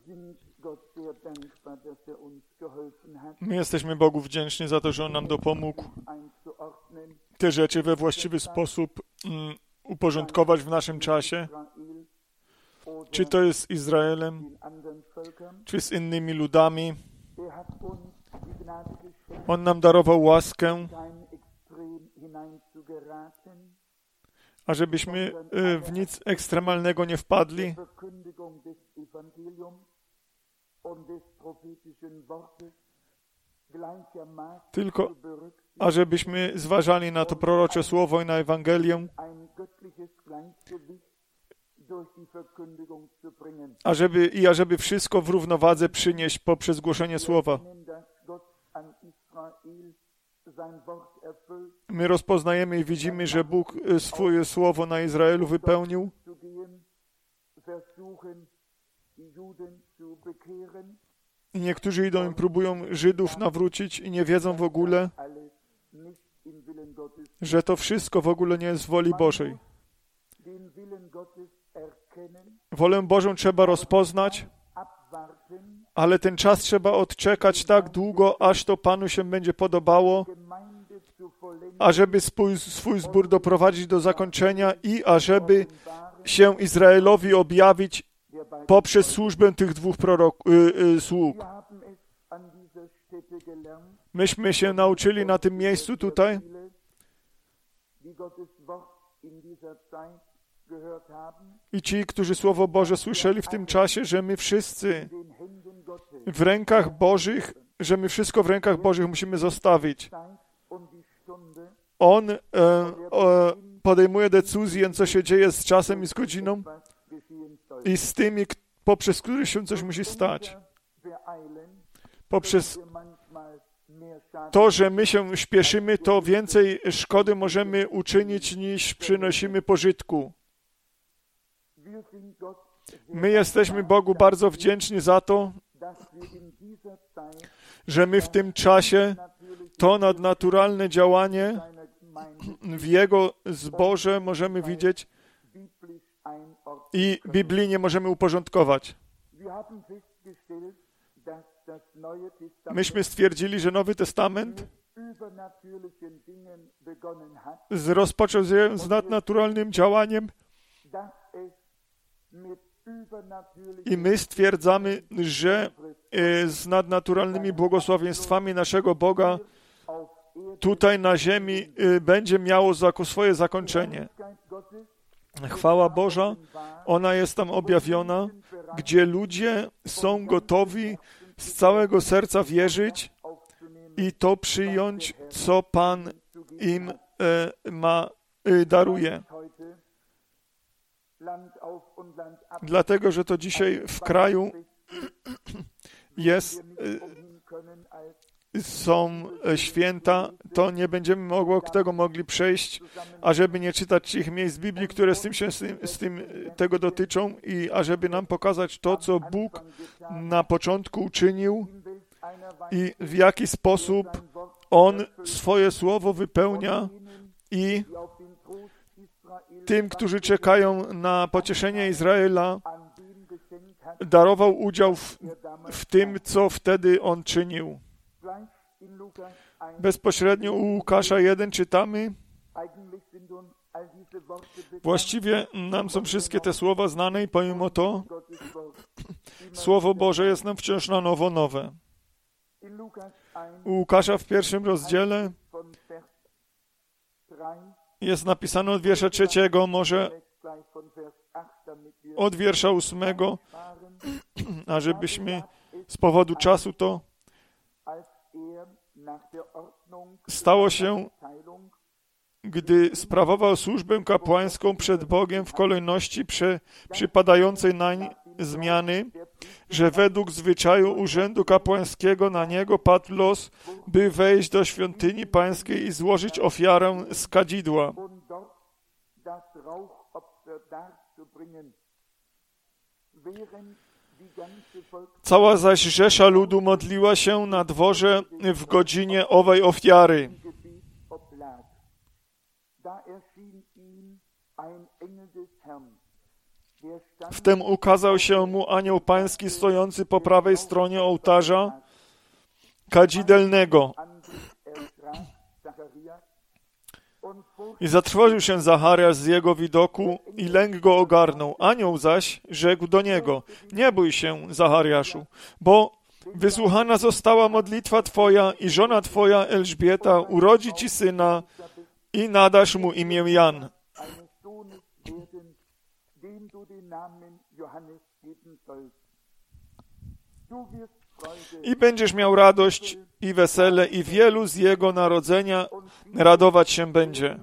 My jesteśmy Bogu wdzięczni za to, że On nam dopomógł te rzeczy we właściwy sposób uporządkować w naszym czasie. Czy to jest z Izraelem, czy z innymi ludami. On nam darował łaskę, ażebyśmy w nic ekstremalnego nie wpadli, tylko ażebyśmy zważali na to prorocze słowo i na Ewangelię, ażeby wszystko w równowadze przynieść poprzez głoszenie słowa. My rozpoznajemy i widzimy, że Bóg swoje słowo na Izraelu wypełnił. I niektórzy idą i próbują Żydów nawrócić i nie wiedzą w ogóle, że to wszystko w ogóle nie jest w woli Bożej. Wolę Bożą trzeba rozpoznać, ale ten czas trzeba odczekać tak długo, aż to Panu się będzie podobało, ażeby swój zbór doprowadzić do zakończenia i ażeby się Izraelowi objawić poprzez służbę tych dwóch sług. Myśmy się nauczyli na tym miejscu tutaj, i ci, którzy Słowo Boże słyszeli w tym czasie, że my wszyscy w rękach Bożych, że my wszystko w rękach Bożych musimy zostawić. On podejmuje decyzję, co się dzieje z czasem i z godziną i z tymi, poprzez których się coś musi stać. Poprzez to, że my się śpieszymy, to więcej szkody możemy uczynić, niż przynosimy pożytku. My jesteśmy Bogu bardzo wdzięczni za to, że my w tym czasie to nadnaturalne działanie w Jego zborze możemy widzieć i biblijnie możemy uporządkować. Myśmy stwierdzili, że Nowy Testament rozpoczął z nadnaturalnym działaniem i my stwierdzamy, że z nadnaturalnymi błogosławieństwami naszego Boga tutaj na ziemi będzie miało swoje zakończenie. Chwała Boża, ona jest tam objawiona, gdzie ludzie są gotowi z całego serca wierzyć i to przyjąć, co Pan im daruje. Dlatego, że to dzisiaj w kraju są święta, to nie będziemy tego mogli przejść, ażeby nie czytać ich miejsc Biblii, które tego dotyczą i ażeby nam pokazać to, co Bóg na początku uczynił i w jaki sposób On swoje słowo wypełnia i tym, którzy czekają na pocieszenie Izraela, darował udział w tym, co wtedy On czynił. Bezpośrednio u Łukasza 1 czytamy, właściwie nam są wszystkie te słowa znane i pomimo to Słowo Boże jest nam wciąż na nowo nowe. U Łukasza w 1 rozdziale jest napisane od wiersza 3, może od wiersza 8, ażebyśmy z powodu czasu to stało się, gdy sprawował służbę kapłańską przed Bogiem w kolejności przypadającej nań zmiany, że według zwyczaju urzędu kapłańskiego na niego padł los, by wejść do świątyni pańskiej i złożyć ofiarę z kadzidła. Cała zaś rzesza ludu modliła się na dworze w godzinie owej ofiary. Wtem ukazał się mu anioł pański stojący po prawej stronie ołtarza kadzidelnego. I zatrwożył się Zachariasz z jego widoku i lęk go ogarnął. Anioł zaś rzekł do niego: nie bój się, Zachariaszu, bo wysłuchana została modlitwa twoja i żona twoja Elżbieta urodzi ci syna i nadasz mu imię Jan. I będziesz miał radość i wesele i wielu z jego narodzenia radować się będzie.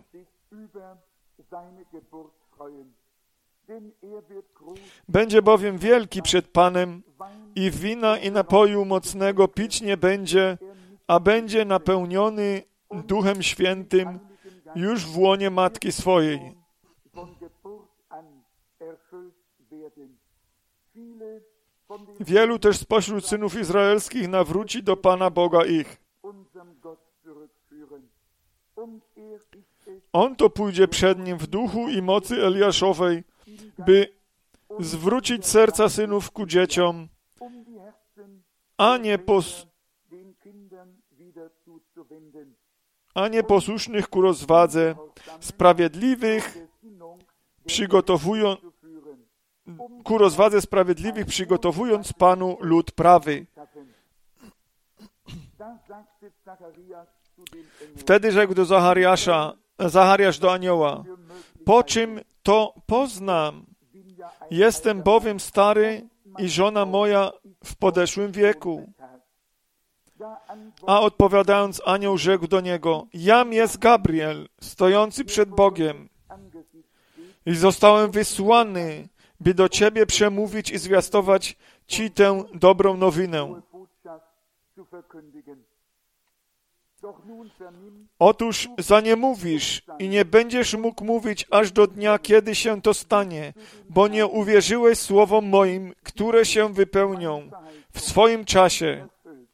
Będzie bowiem wielki przed Panem i wina i napoju mocnego pić nie będzie, a będzie napełniony Duchem Świętym już w łonie matki swojej. Wielu też spośród synów izraelskich nawróci do Pana Boga ich. On to pójdzie przed nim w duchu i mocy Eliaszowej, by zwrócić serca synów ku dzieciom, a nieposłusznych ku rozwadze, sprawiedliwych przygotowując Panu lud prawy. Wtedy rzekł do Zachariasz do anioła: po czym to poznam? Jestem bowiem stary i żona moja w podeszłym wieku. A odpowiadając, anioł rzekł do niego: jam jest Gabriel, stojący przed Bogiem. I zostałem wysłany, by do ciebie przemówić i zwiastować ci tę dobrą nowinę. Otóż zaniemówisz i nie będziesz mógł mówić aż do dnia, kiedy się to stanie, bo nie uwierzyłeś słowom moim, które się wypełnią w swoim czasie.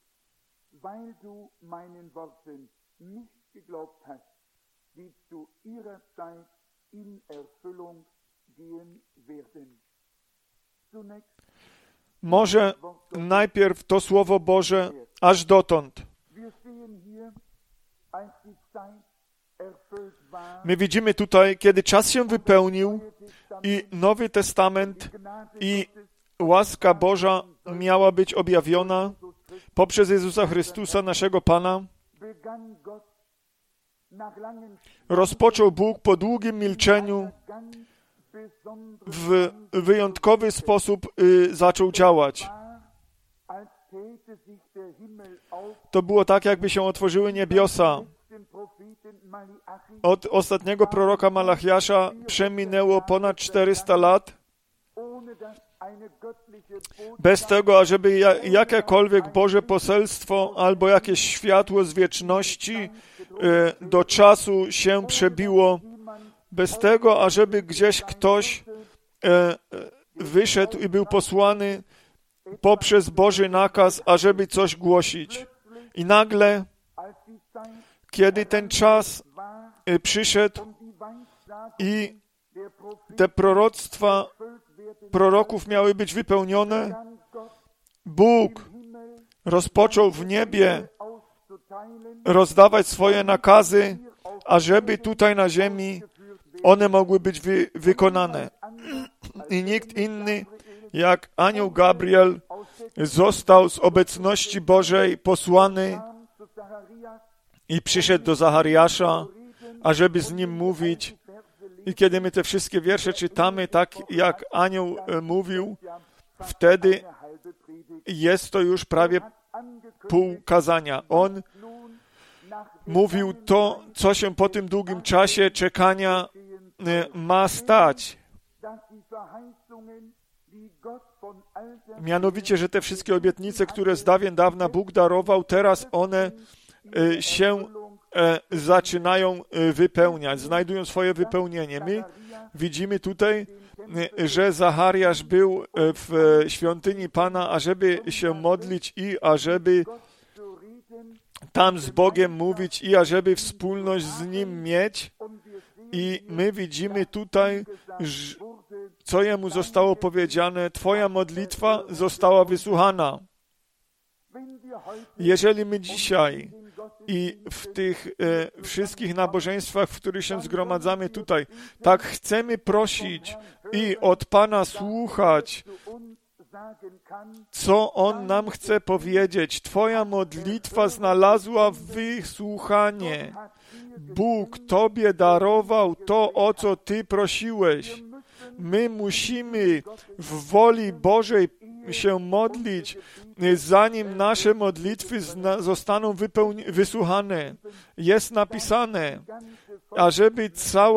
Może najpierw to Słowo Boże aż dotąd. My widzimy tutaj, kiedy czas się wypełnił i Nowy Testament i łaska Boża miała być objawiona poprzez Jezusa Chrystusa, naszego Pana, rozpoczął Bóg po długim milczeniu w wyjątkowy sposób zaczął działać. To było tak, jakby się otworzyły niebiosa. Od ostatniego proroka Malachiasza przeminęło ponad 400 lat bez tego, ażeby jakiekolwiek Boże poselstwo albo jakieś światło z wieczności do czasu się przebiło, bez tego, ażeby gdzieś ktoś wyszedł i był posłany poprzez Boży nakaz, ażeby coś głosić. I nagle, kiedy ten czas przyszedł i te proroctwa proroków miały być wypełnione, Bóg rozpoczął w niebie rozdawać swoje nakazy, ażeby tutaj na ziemi one mogły być wykonane. I nikt inny jak anioł Gabriel został z obecności Bożej posłany i przyszedł do Zachariasza, ażeby z nim mówić. I kiedy my te wszystkie wiersze czytamy, tak jak anioł mówił, wtedy jest to już prawie pół kazania. On mówił to, co się po tym długim czasie czekania ma stać. Mianowicie, że te wszystkie obietnice, które z dawien dawna Bóg darował, teraz one się zaczynają wypełniać, znajdują swoje wypełnienie. My widzimy tutaj, że Zachariasz był w świątyni Pana, ażeby się modlić i ażeby tam z Bogiem mówić i ażeby wspólność z Nim mieć. I my widzimy tutaj co jemu zostało powiedziane, twoja modlitwa została wysłuchana. Jeżeli my dzisiaj i w tych wszystkich nabożeństwach, w których się zgromadzamy tutaj, tak chcemy prosić i od Pana słuchać, co On nam chce powiedzieć. Twoja modlitwa znalazła wysłuchanie. Bóg Tobie darował to, o co Ty prosiłeś. My musimy w woli Bożej się modlić, zanim nasze modlitwy zostaną wysłuchane. Jest napisane, ażeby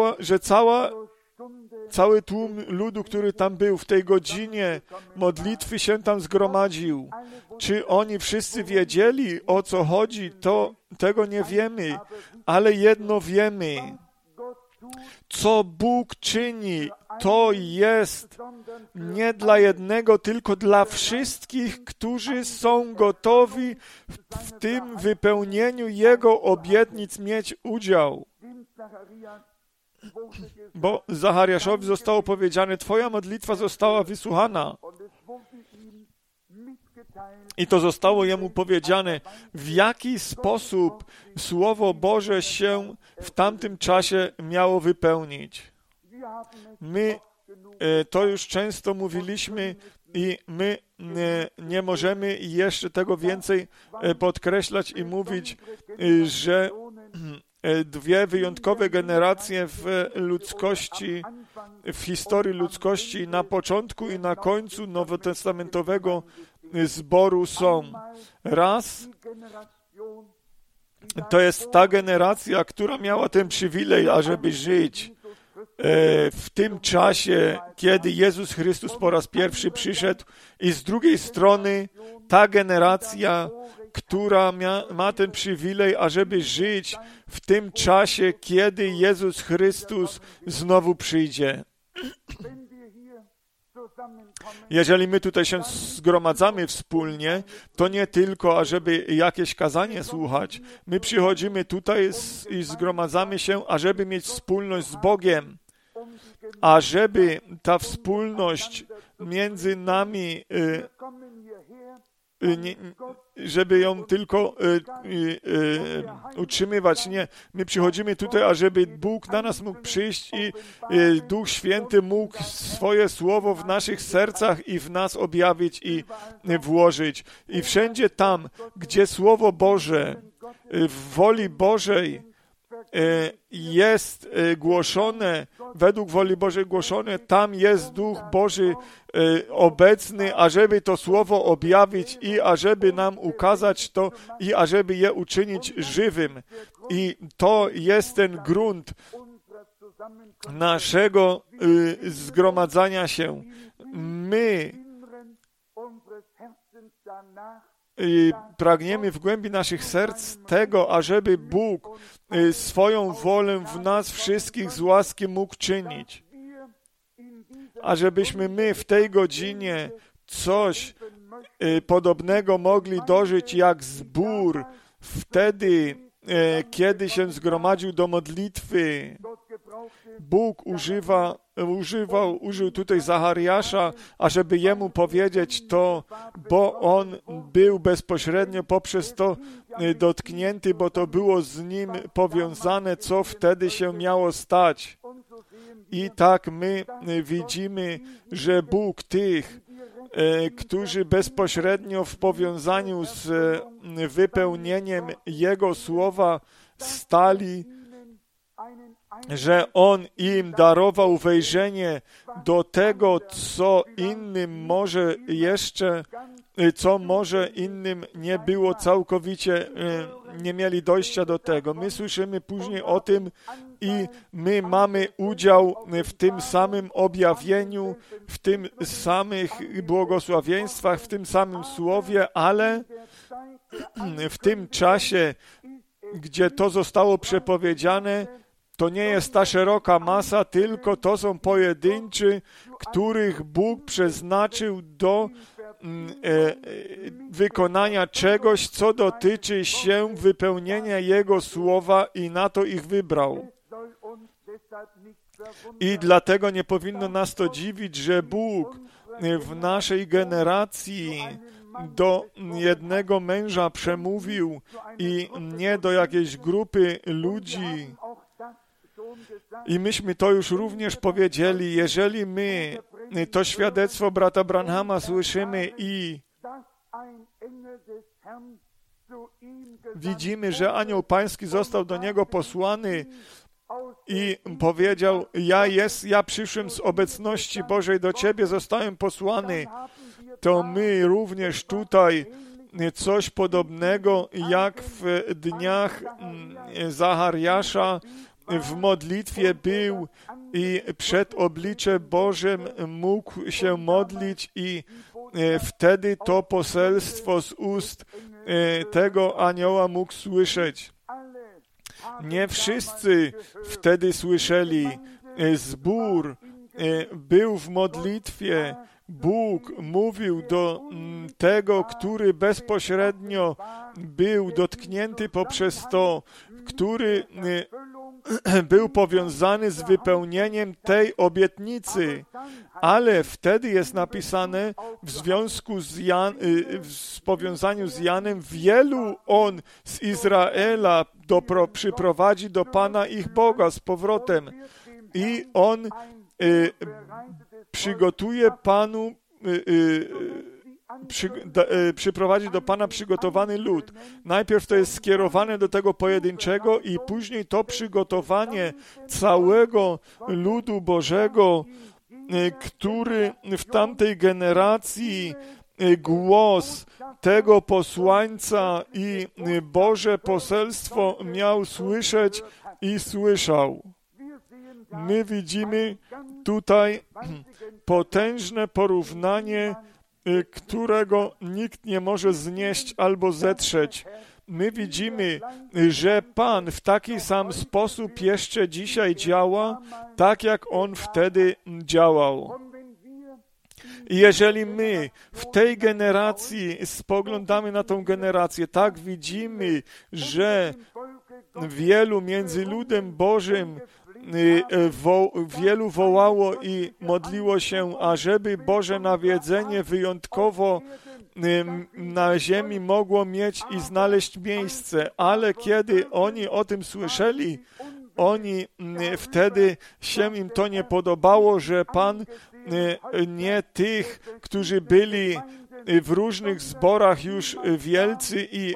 cały tłum ludu, który tam był w tej godzinie modlitwy, się tam zgromadził. Czy oni wszyscy wiedzieli, o co chodzi, to tego nie wiemy, ale jedno wiemy. Co Bóg czyni, to jest nie dla jednego, tylko dla wszystkich, którzy są gotowi w tym wypełnieniu Jego obietnic mieć udział. Bo Zachariaszowi zostało powiedziane, twoja modlitwa została wysłuchana. I to zostało jemu powiedziane, w jaki sposób Słowo Boże się w tamtym czasie miało wypełnić. My to już często mówiliśmy i my nie możemy jeszcze tego więcej podkreślać i mówić, że dwie wyjątkowe generacje w ludzkości, w historii ludzkości na początku i na końcu nowotestamentowego zboru są. Raz to jest ta generacja, która miała ten przywilej, ażeby żyć w tym czasie, kiedy Jezus Chrystus po raz pierwszy przyszedł, i z drugiej strony ta generacja, która ma ten przywilej, ażeby żyć w tym czasie, kiedy Jezus Chrystus znowu przyjdzie. Jeżeli my tutaj się zgromadzamy wspólnie, to nie tylko, ażeby jakieś kazanie słuchać. My przychodzimy tutaj i zgromadzamy się, ażeby mieć wspólność z Bogiem, ażeby ta wspólność między nami, żeby ją tylko utrzymywać. Nie, my przychodzimy tutaj, ażeby Bóg na nas mógł przyjść i Duch Święty mógł swoje słowo w naszych sercach i w nas objawić i włożyć. I wszędzie tam, gdzie Słowo Boże w woli Bożej jest głoszone, według woli Bożej głoszone, tam jest Duch Boży obecny, ażeby to Słowo objawić i ażeby nam ukazać to i ażeby je uczynić żywym. I to jest ten grunt naszego zgromadzania się. My pragniemy w głębi naszych serc tego, ażeby Bóg swoją wolę w nas wszystkich z łaski mógł czynić. Ażebyśmy my w tej godzinie coś podobnego mogli dożyć jak zbór wtedy, kiedy się zgromadził do modlitwy. Bóg użył tutaj Zachariasza, ażeby jemu powiedzieć to, bo on był bezpośrednio poprzez to dotknięty, bo to było z nim powiązane, co wtedy się miało stać. I tak my widzimy, że Bóg tych, którzy bezpośrednio w powiązaniu z wypełnieniem Jego słowa stali, że On im darował wejrzenie do tego, co innym może jeszcze, co może innym nie było całkowicie, nie mieli dojścia do tego. My słyszymy później o tym i my mamy udział w tym samym objawieniu, w tym samych błogosławieństwach, w tym samym słowie, ale w tym czasie, gdzie to zostało przepowiedziane, to nie jest ta szeroka masa, tylko to są pojedynczy, których Bóg przeznaczył do wykonania czegoś, co dotyczy się wypełnienia Jego słowa i na to ich wybrał. I dlatego nie powinno nas to dziwić, że Bóg w naszej generacji do jednego męża przemówił i nie do jakiejś grupy ludzi. I myśmy to już również powiedzieli, jeżeli my to świadectwo brata Branhama słyszymy i widzimy, że anioł pański został do niego posłany i powiedział, ja przyszłem z obecności Bożej do ciebie, zostałem posłany, to my również tutaj coś podobnego jak w dniach Zachariasza w modlitwie był i przed obliczem Bożym mógł się modlić i wtedy to poselstwo z ust tego anioła mógł słyszeć. Nie wszyscy wtedy słyszeli. Zbór był w modlitwie. Bóg mówił do tego, który bezpośrednio był dotknięty poprzez to, który był powiązany z wypełnieniem tej obietnicy. Ale wtedy jest napisane w związku w powiązaniu z Janem, wielu on z Izraela przyprowadzi do Pana ich Boga z powrotem. I on przygotuje Panu, przyprowadzi do Pana przygotowany lud. Najpierw to jest skierowane do tego pojedynczego i później to przygotowanie całego ludu Bożego, który w tamtej generacji głos tego posłańca i Boże poselstwo miał słyszeć i słyszał. My widzimy tutaj potężne porównanie, którego nikt nie może znieść albo zetrzeć. My widzimy, że Pan w taki sam sposób jeszcze dzisiaj działa, tak jak On wtedy działał. I jeżeli my w tej generacji spoglądamy na tą generację, tak widzimy, że wielu między ludem Bożym wielu wołało i modliło się, ażeby Boże nawiedzenie wyjątkowo na ziemi mogło mieć i znaleźć miejsce, ale kiedy oni o tym słyszeli, oni wtedy się im to nie podobało, że Pan nie tych, którzy byli w różnych zborach już wielcy i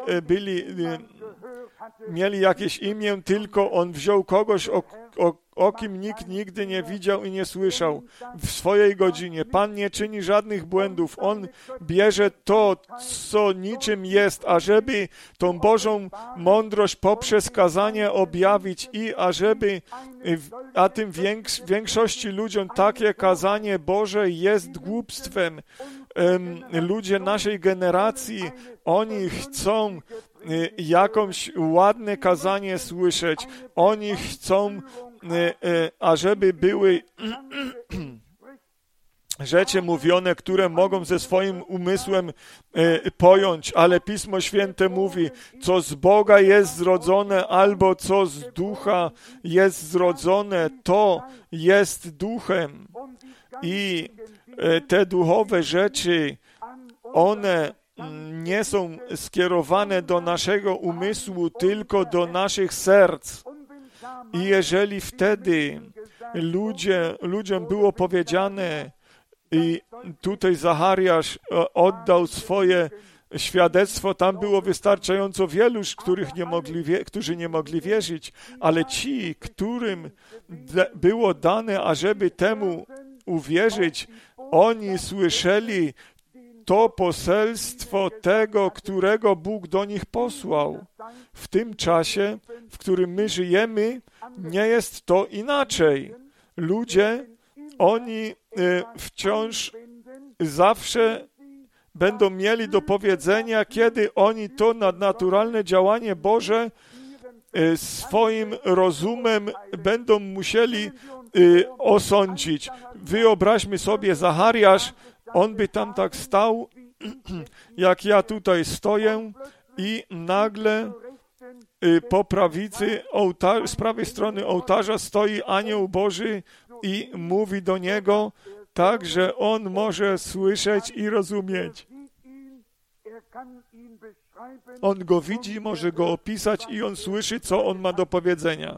mieli jakieś imię, tylko On wziął kogoś, o kim nikt nigdy nie widział i nie słyszał w swojej godzinie. Pan nie czyni żadnych błędów. On bierze to, co niczym jest, ażeby tą Bożą mądrość poprzez kazanie objawić i ażeby, a tym większości ludziom takie kazanie Boże jest głupstwem. Ludzie naszej generacji, oni chcą jakąś ładne kazanie słyszeć. Oni chcą, ażeby były rzeczy mówione, które mogą ze swoim umysłem pojąć, ale Pismo Święte mówi, co z Boga jest zrodzone, albo co z ducha jest zrodzone, to jest duchem. I te duchowe rzeczy, one nie są skierowane do naszego umysłu, tylko do naszych serc. I jeżeli wtedy ludziom było powiedziane, i tutaj Zachariasz oddał swoje świadectwo, tam było wystarczająco wielu, którzy nie mogli wierzyć, ale ci, którym było dane, ażeby temu uwierzyć, oni słyszeli to poselstwo tego, którego Bóg do nich posłał. W tym czasie, w którym my żyjemy, nie jest to inaczej. Ludzie, oni wciąż zawsze będą mieli do powiedzenia, kiedy oni to nadnaturalne działanie Boże swoim rozumem będą musieli osądzić. Wyobraźmy sobie Zachariasz, on by tam tak stał, jak ja tutaj stoję i nagle po prawicy, z prawej strony ołtarza stoi anioł Boży i mówi do niego tak, że on może słyszeć i rozumieć. On go widzi, może go opisać i on słyszy, co on ma do powiedzenia.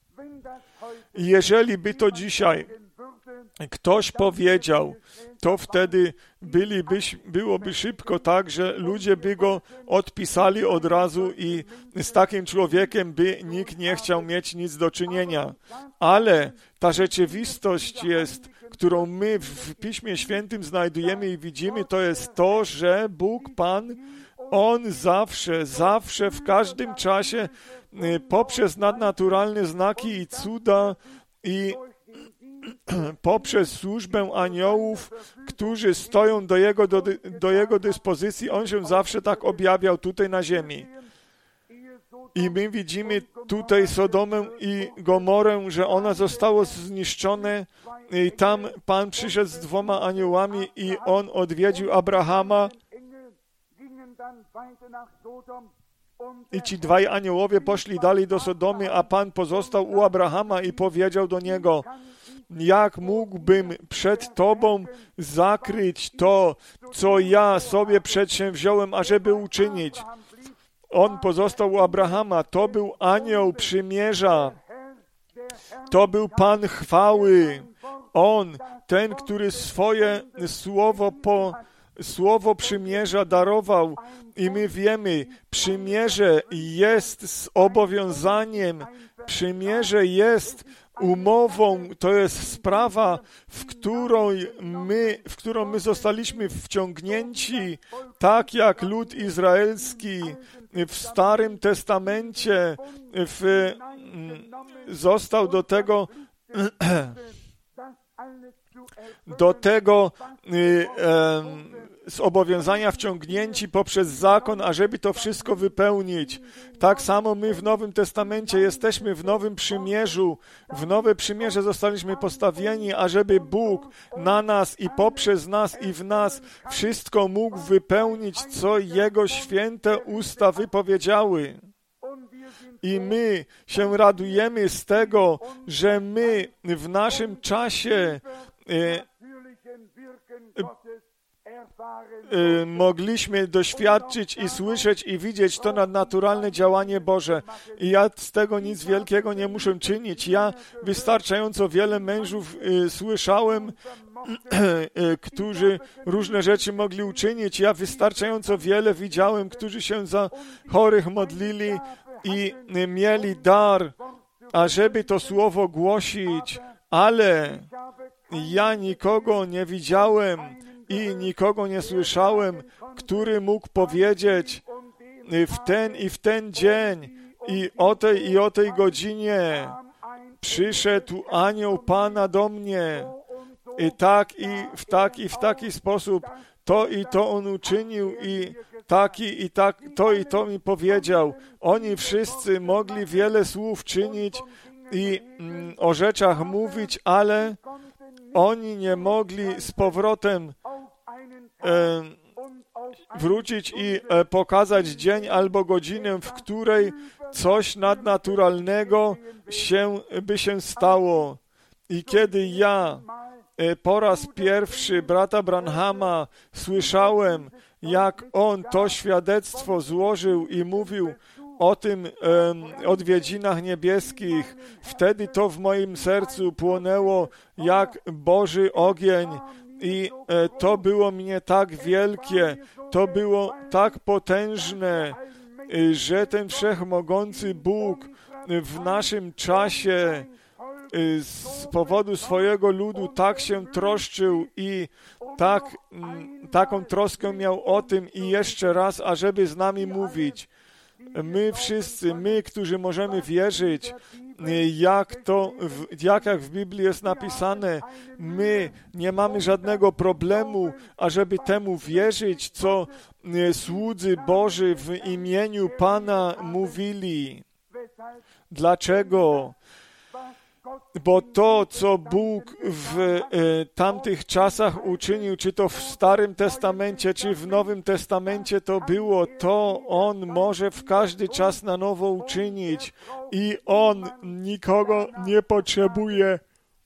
Jeżeli by to dzisiaj ktoś powiedział, to wtedy byłoby szybko tak, że ludzie by go odpisali od razu i z takim człowiekiem by nikt nie chciał mieć nic do czynienia. Ale ta rzeczywistość jest, którą my w Piśmie Świętym znajdujemy i widzimy, to jest to, że Bóg Pan, On zawsze, w każdym czasie poprzez nadnaturalne znaki i cuda i poprzez służbę aniołów, którzy stoją do Jego dyspozycji, On się zawsze tak objawiał tutaj na ziemi. I my widzimy tutaj Sodomę i Gomorę, że ona zostało zniszczone i tam Pan przyszedł z 2 aniołami i On odwiedził Abrahama i ci 2 aniołowie poszli dalej do Sodomy, a Pan pozostał u Abrahama i powiedział do niego: jak mógłbym przed Tobą zakryć to, co ja sobie przedsięwziąłem, ażeby uczynić? On pozostał u Abrahama. To był anioł przymierza. To był Pan chwały. On, ten, który swoje słowo przymierza darował. I my wiemy, przymierze jest zobowiązaniem. Przymierze jest umową, to jest sprawa, w którą my zostaliśmy wciągnięci, tak jak lud izraelski w Starym Testamencie został do tego zobowiązania wciągnięci poprzez zakon, ażeby to wszystko wypełnić. Tak samo my w Nowym Testamencie jesteśmy w Nowym Przymierzu. W Nowe Przymierze zostaliśmy postawieni, ażeby Bóg na nas i poprzez nas i w nas wszystko mógł wypełnić, co Jego święte usta wypowiedziały. I my się radujemy z tego, że my w naszym czasie mogliśmy doświadczyć i słyszeć i widzieć to nadnaturalne działanie Boże. I ja z tego nic wielkiego nie muszę czynić. Ja wystarczająco wiele mężów słyszałem, którzy różne rzeczy mogli uczynić. Ja wystarczająco wiele widziałem, którzy się za chorych modlili i mieli dar, ażeby to słowo głosić. Ale ja nikogo nie widziałem i nikogo nie słyszałem, który mógł powiedzieć w ten dzień i o tej godzinie przyszedł anioł Pana do mnie i w taki sposób to i to on uczynił i to mi powiedział. Oni wszyscy mogli wiele słów czynić i o rzeczach mówić, ale oni nie mogli z powrotem wrócić i pokazać dzień albo godzinę, w której coś nadnaturalnego by się stało. I kiedy ja po raz pierwszy brata Branhama słyszałem, jak on to świadectwo złożył i mówił o tym odwiedzinach niebieskich, wtedy to w moim sercu płonęło jak Boży ogień i to było mnie tak wielkie, to było tak potężne, że ten wszechmogący Bóg w naszym czasie z powodu swojego ludu tak się troszczył i taką troskę miał o tym i jeszcze raz, ażeby z nami mówić. My wszyscy, którzy możemy wierzyć, jak w Biblii jest napisane, my nie mamy żadnego problemu, ażeby temu wierzyć, co słudzy Boży w imieniu Pana mówili. Dlaczego? bo to, co Bóg w tamtych czasach uczynił, czy to w Starym Testamencie, czy w Nowym Testamencie to było, to On może w każdy czas na nowo uczynić i On nikogo nie potrzebuje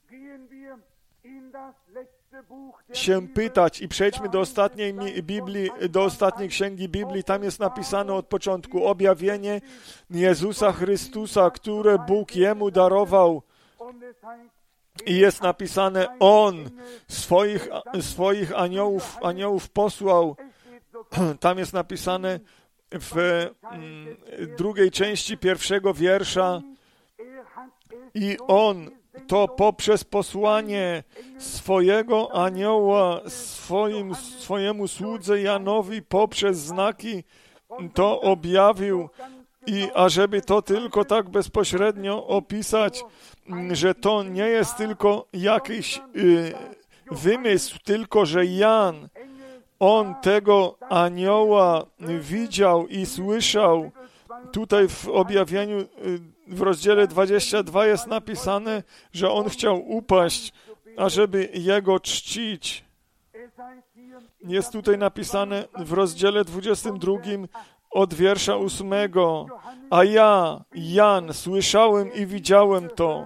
się pytać. I przejdźmy do ostatniej Biblii, do ostatniej księgi Biblii. Tam jest napisane od początku objawienie Jezusa Chrystusa, które Bóg Jemu darował. I jest napisane, On swoich aniołów posłał. Tam jest napisane w drugiej części pierwszego wiersza i On to poprzez posłanie swojego anioła swojemu słudze Janowi poprzez znaki to objawił. I ażeby to tylko tak bezpośrednio opisać, że to nie jest tylko jakiś wymysł, tylko że Jan, on tego anioła widział i słyszał. Tutaj w objawieniu w rozdziale 22 jest napisane, że on chciał upaść, ażeby jego czcić. Jest tutaj napisane w rozdziale 22 od wiersza 8. A ja, Jan, słyszałem i widziałem to.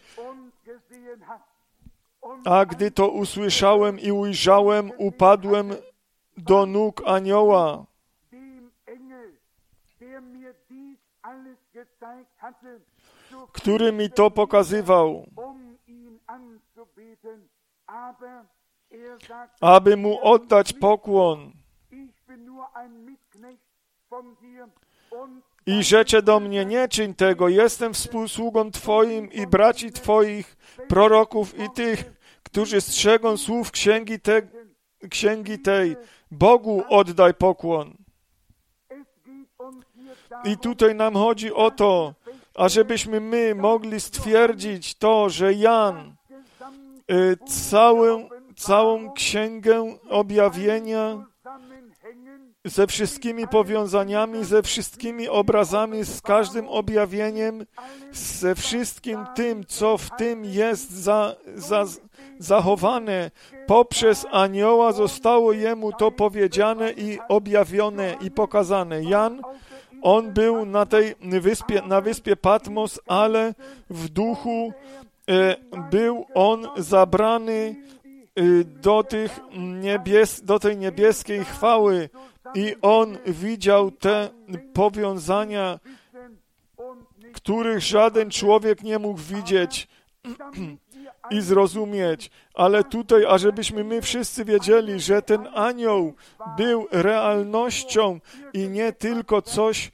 A gdy to usłyszałem i ujrzałem, upadłem do nóg anioła, który mi to pokazywał, aby mu oddać pokłon. I rzecze do mnie, nie czyń tego, jestem współsługą Twoim i braci Twoich, proroków i tych, którzy strzegą słów księgi tej. Bogu oddaj pokłon. I tutaj nam chodzi o to, ażebyśmy my mogli stwierdzić to, że Jan całą księgę objawienia ze wszystkimi powiązaniami, ze wszystkimi obrazami, z każdym objawieniem, ze wszystkim tym, co w tym jest zachowane. Poprzez anioła zostało jemu to powiedziane i objawione i pokazane. Jan, on był na wyspie Patmos, ale w duchu był on zabrany do tej niebieskiej chwały i on widział te powiązania, których żaden człowiek nie mógł widzieć i zrozumieć. Ale tutaj, ażebyśmy my wszyscy wiedzieli, że ten anioł był realnością i nie tylko coś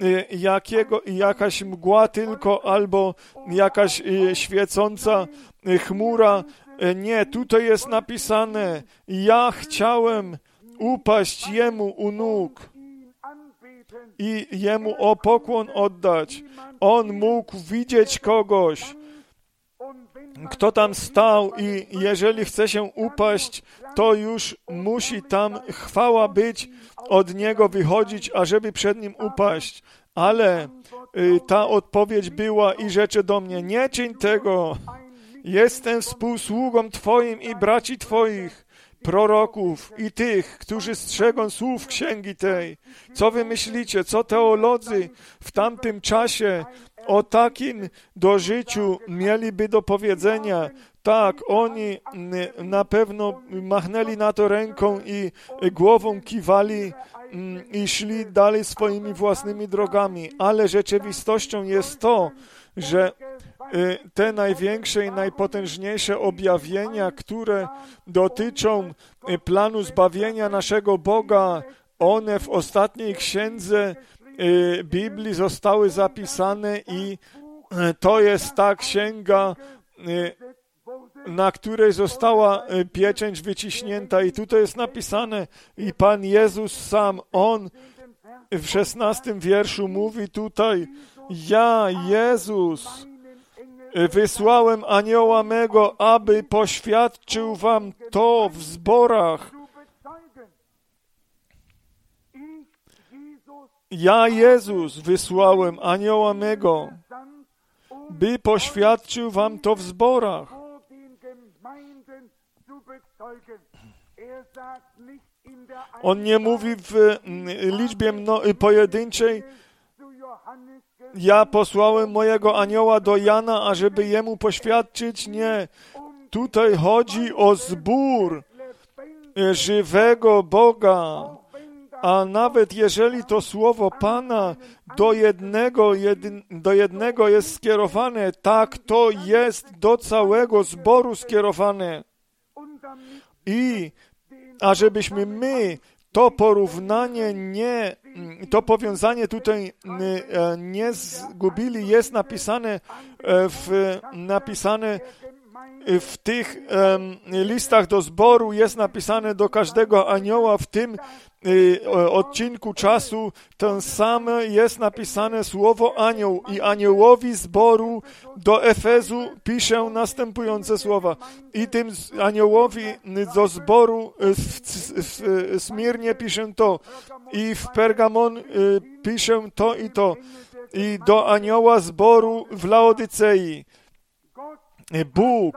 jakaś mgła tylko, albo jakaś świecąca chmura. Nie, tutaj jest napisane, ja chciałem upaść jemu u nóg i jemu o pokłon oddać. On mógł widzieć kogoś, kto tam stał i jeżeli chce się upaść, to już musi tam chwała być, od niego wychodzić, ażeby przed nim upaść. Ale ta odpowiedź była i rzecze do mnie, nie czyń tego, jestem współsługą Twoim i braci Twoich, proroków i tych, którzy strzegą słów księgi tej. Co wy myślicie, co teolodzy w tamtym czasie o takim dożyciu mieliby do powiedzenia? Tak, oni na pewno machnęli na to ręką i głową kiwali i szli dalej swoimi własnymi drogami, ale rzeczywistością jest to, że te największe i najpotężniejsze objawienia, które dotyczą planu zbawienia naszego Boga, one w ostatniej księdze Biblii zostały zapisane i to jest ta księga, na której została pieczęć wyciśnięta. I tutaj jest napisane, i Pan Jezus sam, On w 16 wierszu mówi tutaj, ja, Jezus, wysłałem anioła mego, aby poświadczył wam to w zborach. Ja, Jezus, wysłałem anioła mego, by poświadczył wam to w zborach. On nie mówi w liczbie pojedynczej: ja posłałem mojego anioła do Jana, ażeby jemu poświadczyć. Nie. Tutaj chodzi o zbór żywego Boga. A nawet jeżeli to słowo Pana do jednego jest skierowane, tak to jest do całego zboru skierowane. I ażebyśmy my to porównanie to powiązanie tutaj nie zgubili, jest napisane w tych listach do zboru, jest napisane do każdego anioła w tym odcinku czasu, ten sam jest napisane słowo anioł i aniołowi zboru do Efezu piszę następujące słowa. I tym aniołowi do zboru w Smirnie piszę to i w Pergamon piszę to i to i do anioła zboru w Laodycei. Bóg,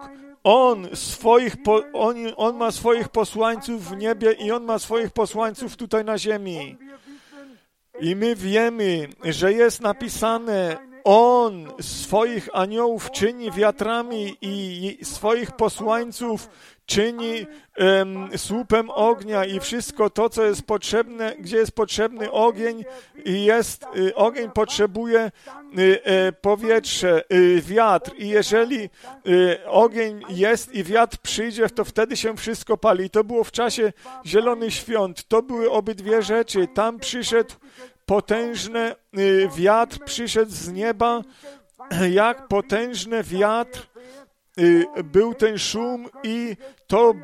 On ma swoich posłańców w niebie i On ma swoich posłańców tutaj na ziemi. I my wiemy, że jest napisane, On swoich aniołów czyni wiatrami i swoich posłańców czyni słupem ognia i wszystko to, co jest potrzebne, gdzie jest potrzebny ogień, ogień potrzebuje powietrze, wiatr i jeżeli ogień jest i wiatr przyjdzie, to wtedy się wszystko pali. To było w czasie Zielonych Świąt. To były obydwie rzeczy. Tam przyszedł potężny wiatr, przyszedł z nieba, jak potężny wiatr, był ten szum i to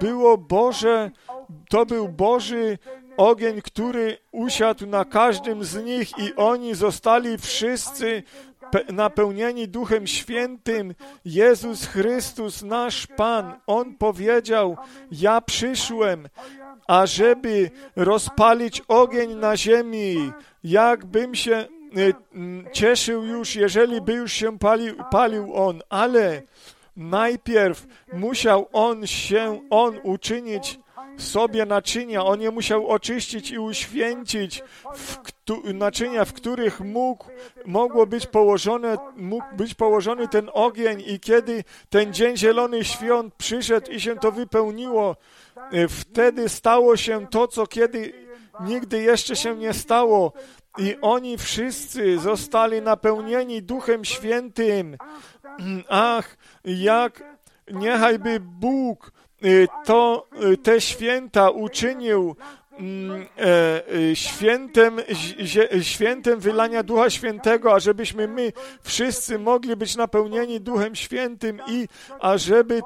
był Boży ogień, który usiadł na każdym z nich i oni zostali wszyscy napełnieni Duchem Świętym. Jezus Chrystus, nasz Pan, On powiedział, ja przyszłem, ażeby rozpalić ogień na ziemi. Jakbym się cieszył już, jeżeli by już się palił On, ale najpierw musiał on uczynić sobie naczynia, on je musiał oczyścić i uświęcić naczynia, w których mógł być położony ten ogień i kiedy ten dzień Zielonych Świąt przyszedł i się to wypełniło, wtedy stało się to, co nigdy jeszcze się nie stało. I oni wszyscy zostali napełnieni Duchem Świętym. Ach, niechajby Bóg te święta uczynił świętem wylania Ducha Świętego, ażebyśmy my wszyscy mogli być napełnieni Duchem Świętym i ażeby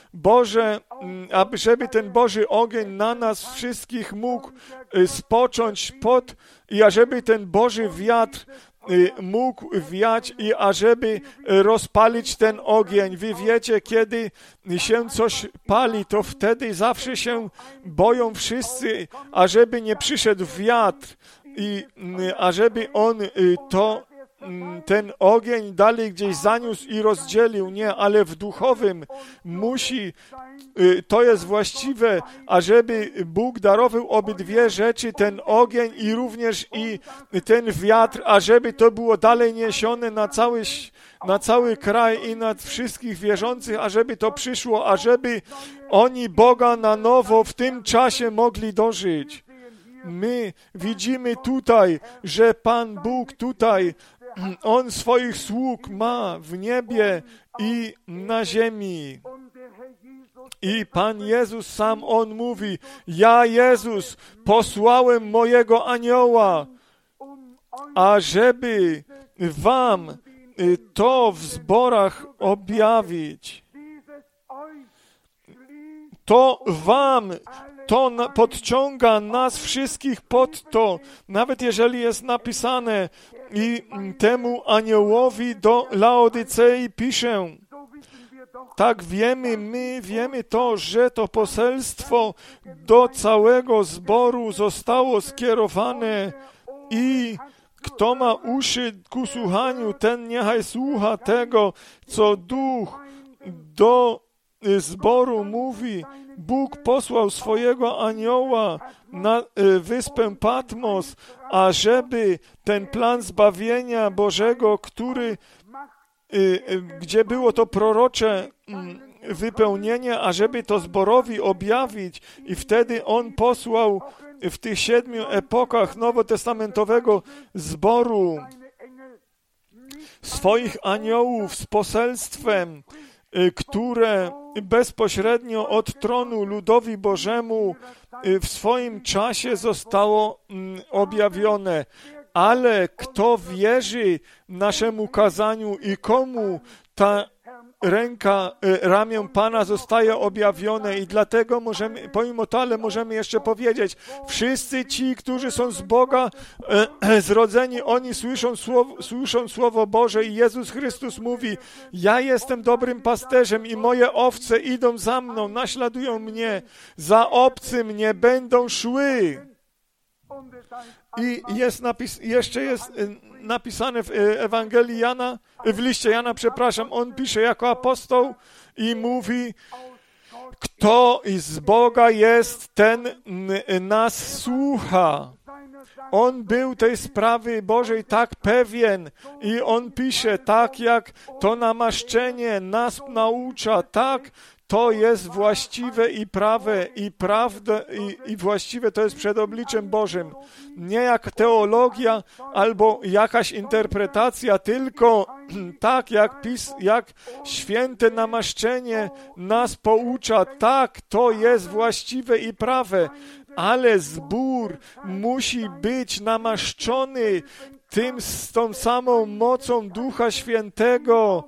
ten Boży ogień na nas wszystkich mógł spocząć i ażeby ten Boży wiatr mógł wiać i ażeby rozpalić ten ogień. Wy wiecie, kiedy się coś pali, to wtedy zawsze się boją wszyscy, ażeby nie przyszedł wiatr i ażeby on ten ogień dalej gdzieś zaniósł i rozdzielił. Nie, ale w duchowym to jest właściwe, ażeby Bóg darował obydwie rzeczy, ten ogień i również i ten wiatr, ażeby to było dalej niesione na cały kraj i nad wszystkich wierzących, ażeby to przyszło, ażeby oni Boga na nowo w tym czasie mogli dożyć. My widzimy tutaj, że Pan Bóg tutaj, On swoich sług ma w niebie i na ziemi. I Pan Jezus sam, On mówi, ja Jezus posłałem mojego anioła, ażeby wam to w zborach objawić. To podciąga nas wszystkich pod to, nawet jeżeli jest napisane i temu aniołowi do Laodycei piszę. Tak my wiemy to, że to poselstwo do całego zboru zostało skierowane i Kto ma uszy ku słuchaniu, ten niechaj słucha tego, co Duch do zboru mówi. Bóg posłał swojego anioła na wyspę Patmos, ażeby ten plan zbawienia Bożego, gdzie było to prorocze wypełnienie, ażeby to zborowi objawić. I wtedy On posłał w tych 7 epokach nowotestamentowego zboru swoich aniołów z poselstwem, które bezpośrednio od tronu ludowi Bożemu w swoim czasie zostało objawione. Ale kto wierzy naszemu kazaniu i komu ta ramię Pana zostaje objawione i dlatego możemy, pomimo to, ale możemy jeszcze powiedzieć, wszyscy ci, którzy są z Boga zrodzeni, oni słyszą Słowo Boże i Jezus Chrystus mówi, ja jestem dobrym pasterzem i moje owce idą za mną, naśladują mnie, za obcym nie będą szły. I jeszcze jest napisane w Ewangelii Jana, w liście Jana, on pisze jako apostoł i mówi, kto z Boga jest, ten nas słucha. On był tej sprawy Bożej tak pewien i on pisze, tak jak to namaszczenie nas naucza, tak to jest właściwe i prawe i prawdę i właściwe to jest przed obliczem Bożym. Nie jak teologia albo jakaś interpretacja, tylko tak jak święte namaszczenie nas poucza, tak to jest właściwe i prawe. Ale zbór musi być namaszczony z tą samą mocą Ducha Świętego,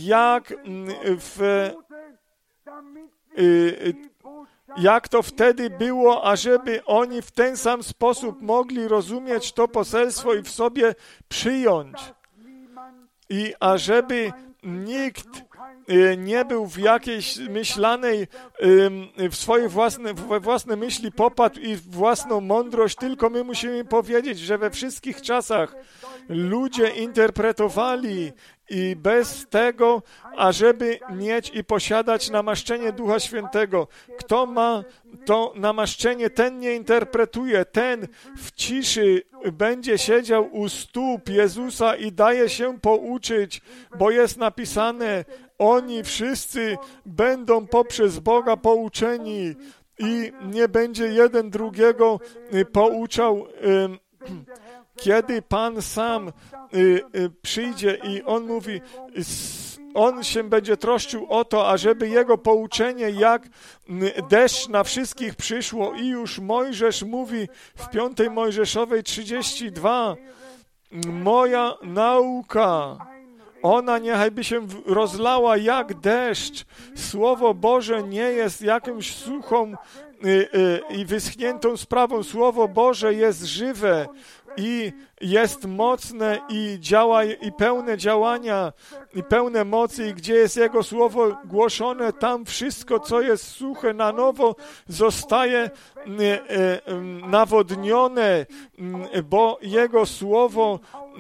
jak to wtedy było, ażeby oni w ten sam sposób mogli rozumieć to poselstwo i w sobie przyjąć. I ażeby nikt nie był w jakiejś myślanej, w swoje własne myśli popadł i w własną mądrość, tylko my musimy powiedzieć, że we wszystkich czasach ludzie interpretowali i bez tego, ażeby mieć i posiadać namaszczenie Ducha Świętego. Kto ma to namaszczenie, ten nie interpretuje, ten w ciszy będzie siedział u stóp Jezusa i daje się pouczyć, bo jest napisane, oni wszyscy będą poprzez Boga pouczeni i nie będzie jeden drugiego pouczał. Kiedy Pan sam przyjdzie i On mówi, On się będzie troszczył o to, ażeby Jego pouczenie jak deszcz na wszystkich przyszło i już Mojżesz mówi w 5 Mojżeszowej 32, moja nauka, ona niechaj by się rozlała jak deszcz. Słowo Boże nie jest jakąś suchą i wyschniętą sprawą. Słowo Boże jest żywe i jest mocne i działa i pełne działania i pełne mocy i gdzie jest Jego Słowo głoszone, tam wszystko, co jest suche, na nowo zostaje nawodnione, bo Jego Słowo,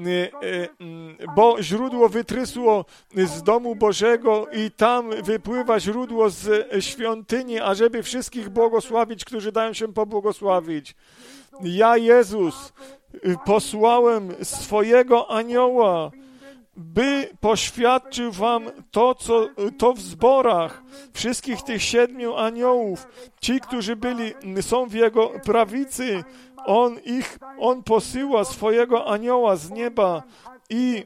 bo źródło wytrysło z domu Bożego i tam wypływa źródło z świątyni, ażeby wszystkich błogosławić, którzy dają się pobłogosławić. Ja, Jezus, posłałem swojego anioła, by poświadczył wam to w zborach, wszystkich tych 7 aniołów, ci, którzy są w Jego prawicy, On posyła swojego anioła z nieba i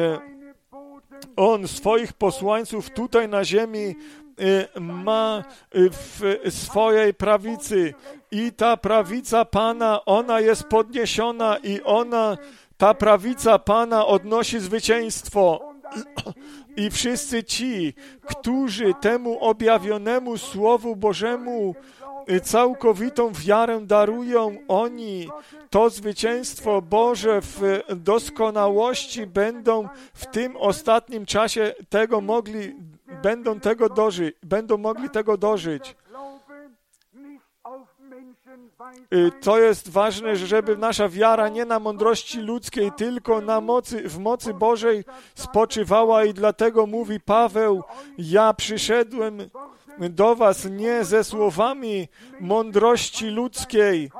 On swoich posłańców tutaj na ziemi ma w swojej prawicy i ta prawica Pana, ona jest podniesiona i ta prawica Pana odnosi zwycięstwo. I wszyscy ci, którzy temu objawionemu Słowu Bożemu całkowitą wiarę darują, oni to zwycięstwo Boże w doskonałości będą w tym ostatnim czasie będą mogli tego dożyć. To jest ważne, żeby nasza wiara nie na mądrości ludzkiej, tylko w mocy Bożej spoczywała i dlatego mówi Paweł, ja przyszedłem do was nie ze słowami mądrości ludzkiej,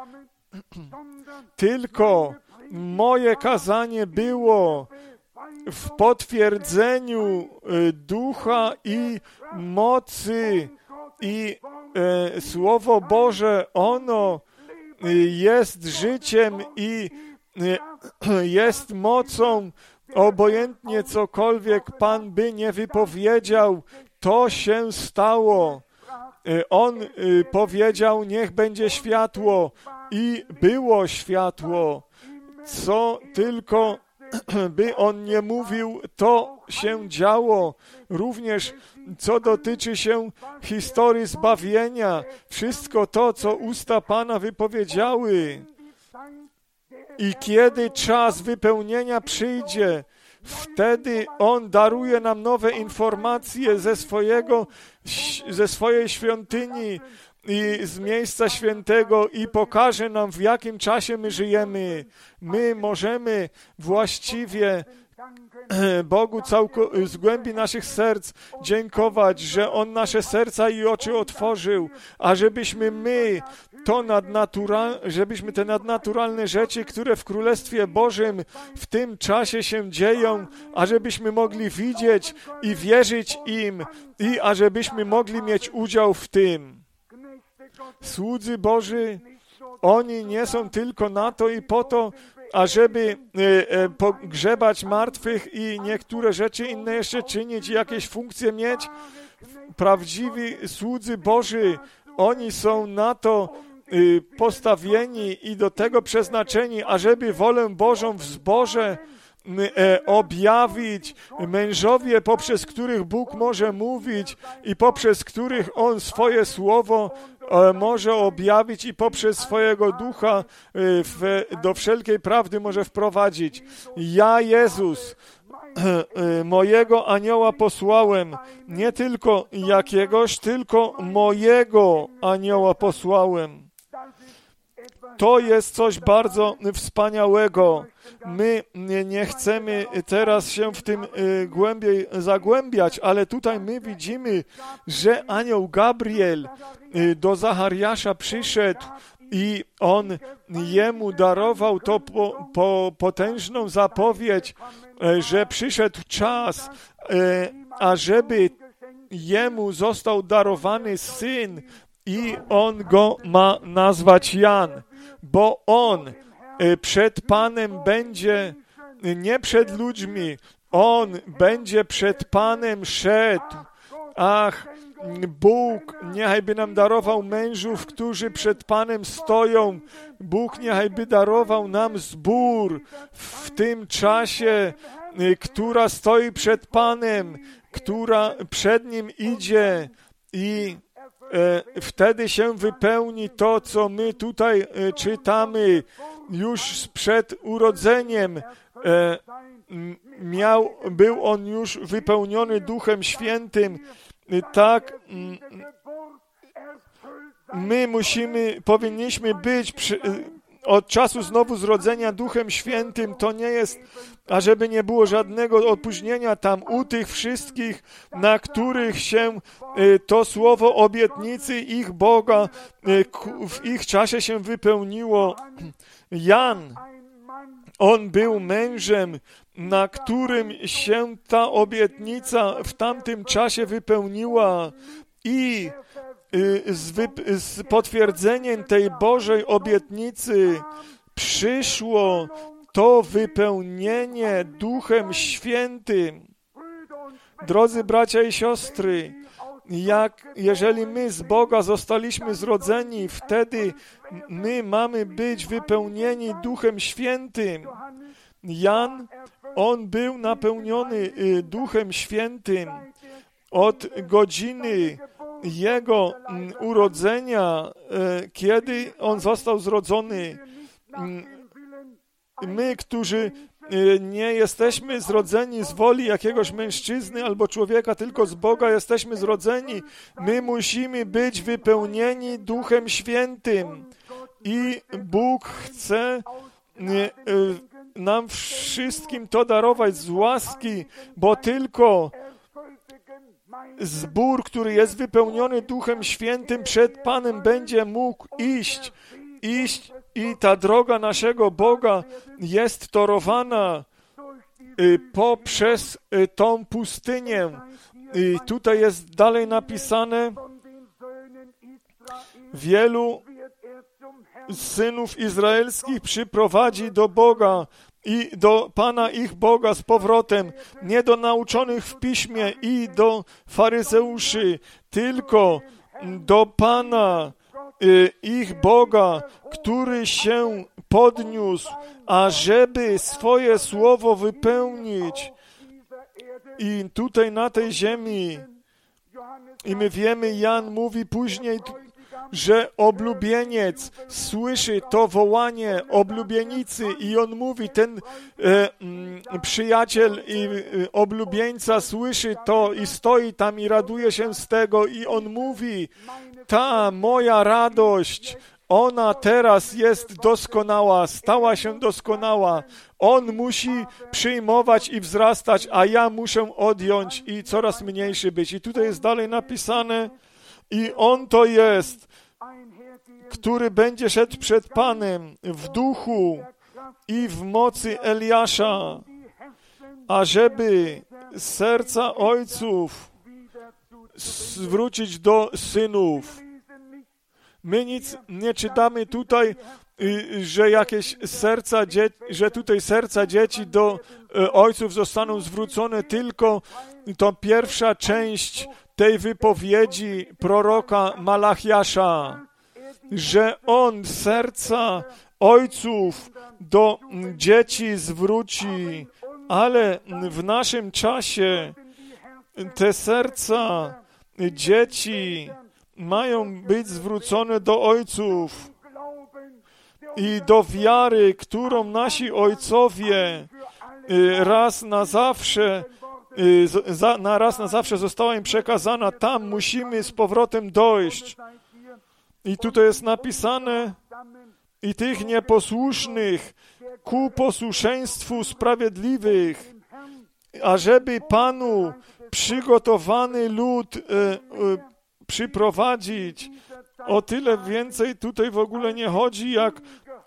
tylko moje kazanie było w potwierdzeniu ducha i mocy i Słowo Boże, ono jest życiem i jest mocą, obojętnie cokolwiek Pan by nie wypowiedział, to się stało. On powiedział, niech będzie światło i było światło. Co tylko by On nie mówił, to się działo. Również co dotyczy się historii zbawienia, wszystko to, co usta Pana wypowiedziały. I kiedy czas wypełnienia przyjdzie, wtedy On daruje nam nowe informacje ze swojej świątyni i z miejsca świętego i pokaże nam, w jakim czasie my żyjemy. My możemy właściwie Bogu z głębi naszych serc dziękować, że On nasze serca i oczy otworzył, a żebyśmy żebyśmy te nadnaturalne rzeczy, które w Królestwie Bożym w tym czasie się dzieją, a żebyśmy mogli widzieć i wierzyć im i ażebyśmy mogli mieć udział w tym. Słudzy Boży, oni nie są tylko na to i po to, ażeby pogrzebać martwych i niektóre rzeczy inne jeszcze czynić i jakieś funkcje mieć. Prawdziwi słudzy Boży, oni są na to postawieni i do tego przeznaczeni, ażeby wolę Bożą w zborze objawić. Mężowie, poprzez których Bóg może mówić i poprzez których On swoje słowo może objawić i poprzez swojego ducha do wszelkiej prawdy może wprowadzić. Ja, Jezus, mojego anioła posłałem, nie tylko jakiegoś, tylko mojego anioła posłałem. To jest coś bardzo wspaniałego. My nie chcemy teraz się w tym głębiej zagłębiać, ale tutaj my widzimy, że anioł Gabriel do Zachariasza przyszedł i on jemu darował to potężną zapowiedź, że przyszedł czas, ażeby jemu został darowany syn i on go ma nazwać Jan, bo on przed Panem będzie, nie przed ludźmi, on będzie przed Panem szedł. Ach, Bóg niechaj nam darował mężów, którzy przed Panem stoją. Bóg niechaj darował nam zbór w tym czasie, która stoi przed Panem, która przed Nim idzie i wtedy się wypełni to, co my tutaj czytamy już przed urodzeniem. Był on już wypełniony Duchem Świętym. Tak, my powinniśmy być od czasu znowu zrodzenia Duchem Świętym. To nie jest, ażeby nie było żadnego opóźnienia tam u tych wszystkich, na których się to słowo obietnicy ich Boga w ich czasie się wypełniło. Jan, on był mężem, na którym się ta obietnica w tamtym czasie wypełniła i z potwierdzeniem tej Bożej obietnicy przyszło to wypełnienie Duchem Świętym. Drodzy bracia i siostry, jeżeli my z Boga zostaliśmy zrodzeni, wtedy my mamy być wypełnieni Duchem Świętym. Jan, on był napełniony Duchem Świętym od godziny jego urodzenia, kiedy on został zrodzony. My, którzy nie jesteśmy zrodzeni z woli jakiegoś mężczyzny albo człowieka, tylko z Boga jesteśmy zrodzeni, my musimy być wypełnieni Duchem Świętym. I Bóg chce nam wszystkim to darować z łaski, bo tylko zbór, który jest wypełniony Duchem Świętym przed Panem, będzie mógł iść i ta droga naszego Boga jest torowana poprzez tą pustynię. I tutaj jest dalej napisane, wielu synów izraelskich przyprowadzi do Boga i do Pana ich Boga z powrotem, nie do nauczonych w piśmie i do faryzeuszy, tylko do Pana ich Boga, który się podniósł, ażeby swoje słowo wypełnić. I tutaj na tej ziemi, i my wiemy, Jan mówi później, że oblubieniec słyszy to wołanie oblubienicy i on mówi, ten przyjaciel i oblubieńca słyszy to i stoi tam i raduje się z tego i on mówi, ta moja radość, ona teraz jest doskonała, stała się doskonała. On musi przyjmować i wzrastać, a ja muszę odjąć i coraz mniejszy być. I tutaj jest dalej napisane, i On to jest, który będzie szedł przed Panem w duchu i w mocy Eliasza, ażeby serca ojców zwrócić do synów. My nic nie czytamy tutaj, że jakieś że tutaj serca dzieci do ojców zostaną zwrócone, tylko to pierwsza część tej wypowiedzi proroka Malachiasza, że on serca ojców do dzieci zwróci, ale w naszym czasie te serca dzieci mają być zwrócone do ojców i do wiary, którą nasi ojcowie raz na zawsze została im przekazana. Tam musimy z powrotem dojść. I tutaj jest napisane, i tych nieposłusznych ku posłuszeństwu sprawiedliwych, ażeby Panu przygotowany lud przyprowadzić. O tyle więcej tutaj w ogóle nie chodzi, jak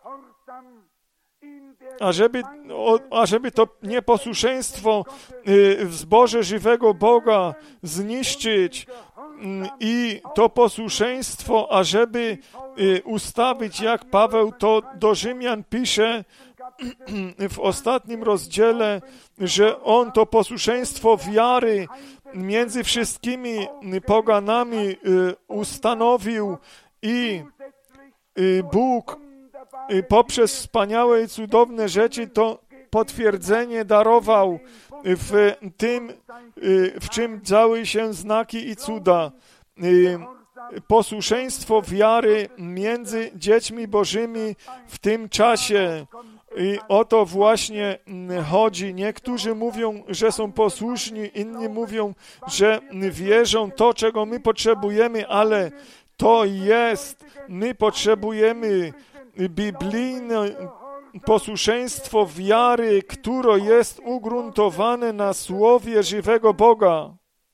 ażeby to nieposłuszeństwo w zborze żywego Boga zniszczyć i to posłuszeństwo, ażeby ustawić, jak Paweł to do Rzymian pisze w ostatnim rozdziale, że on to posłuszeństwo wiary między wszystkimi poganami ustanowił i Bóg poprzez wspaniałe i cudowne rzeczy to potwierdzenie darował w tym, w czym działy się znaki i cuda. Posłuszeństwo wiary między dziećmi Bożymi w tym czasie. I o to właśnie chodzi. Niektórzy mówią, że są posłuszni, inni mówią, że wierzą to, czego my potrzebujemy, ale to jest, my potrzebujemy biblijne posłuszeństwo wiary, które jest ugruntowane na słowie żywego Boga.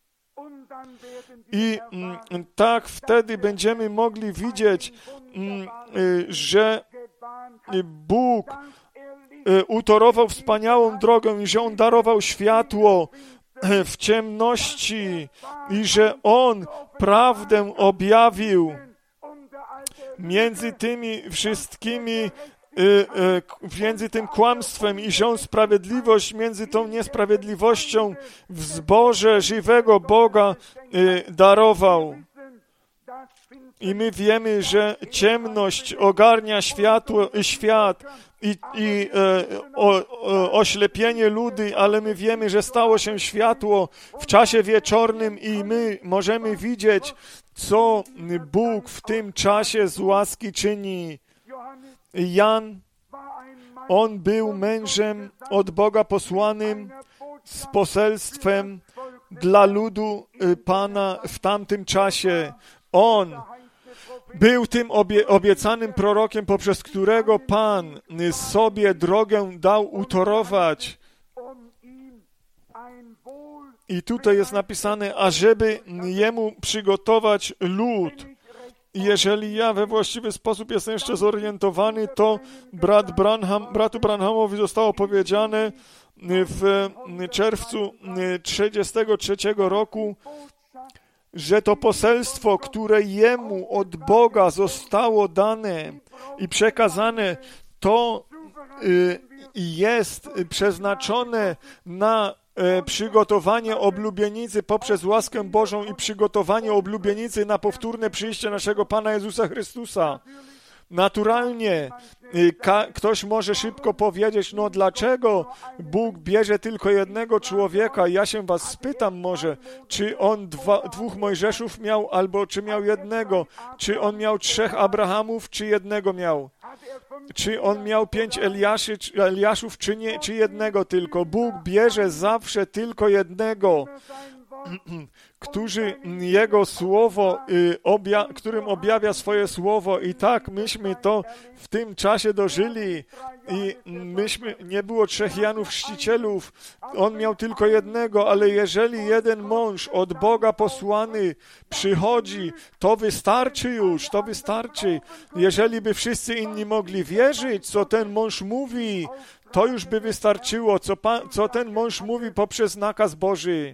I tak wtedy będziemy mogli widzieć, że Bóg utorował wspaniałą drogę i że On darował światło w ciemności i że On prawdę objawił między tymi wszystkimi, między tym kłamstwem i że On sprawiedliwość między tą niesprawiedliwością w zborze żywego Boga darował. I my wiemy, że ciemność ogarnia świat i oślepienie ludy, ale my wiemy, że stało się światło w czasie wieczornym i my możemy widzieć, co Bóg w tym czasie z łaski czyni. Jan, on był mężem od Boga posłanym z poselstwem dla ludu Pana w tamtym czasie. On był tym obiecanym prorokiem, poprzez którego Pan sobie drogę dał utorować. I tutaj jest napisane, ażeby jemu przygotować lud. I jeżeli ja we właściwy sposób jestem jeszcze zorientowany, to bratu Branhamowi zostało powiedziane w czerwcu 1933 roku, że to poselstwo, które jemu od Boga zostało dane i przekazane, to jest przeznaczone na przygotowanie oblubienicy poprzez łaskę Bożą i przygotowanie oblubienicy na powtórne przyjście naszego Pana Jezusa Chrystusa. Naturalnie ktoś może szybko powiedzieć, no dlaczego Bóg bierze tylko jednego człowieka? Ja się was spytam może, czy on dwóch Mojżeszów miał, albo czy miał jednego? Czy on miał 3 Abrahamów, czy jednego miał? Czy on miał 5 Eliaszów, czy nie, czy jednego tylko? Bóg bierze zawsze tylko jednego, którym objawia swoje słowo. I tak myśmy to w tym czasie dożyli. I nie było 3 Janów Chrzcicielów. On miał tylko jednego, ale jeżeli jeden mąż od Boga posłany przychodzi, to wystarczy już, to wystarczy. Jeżeli by wszyscy inni mogli wierzyć, co ten mąż mówi, to już by wystarczyło, co ten mąż mówi poprzez nakaz Boży.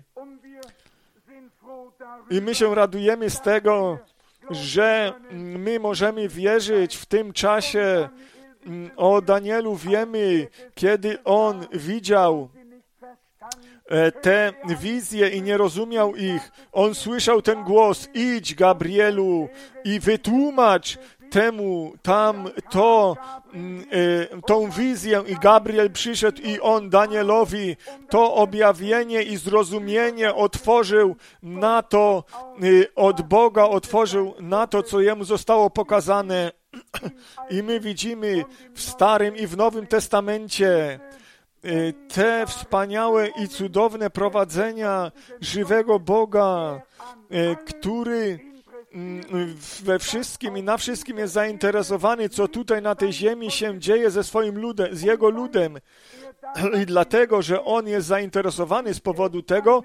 I my się radujemy z tego, że my możemy wierzyć w tym czasie. O Danielu wiemy, kiedy on widział te wizje i nie rozumiał ich. On słyszał ten głos, idź Gabrielu i wytłumacz temu tą wizję. I Gabriel przyszedł i on Danielowi to objawienie i zrozumienie otworzył na to, od Boga otworzył na to, co jemu zostało pokazane. I my widzimy w Starym i w Nowym Testamencie te wspaniałe i cudowne prowadzenia żywego Boga, który we wszystkim i na wszystkim jest zainteresowany, co tutaj na tej ziemi się dzieje ze swoim ludem, z Jego ludem. I dlatego, że On jest zainteresowany z powodu tego,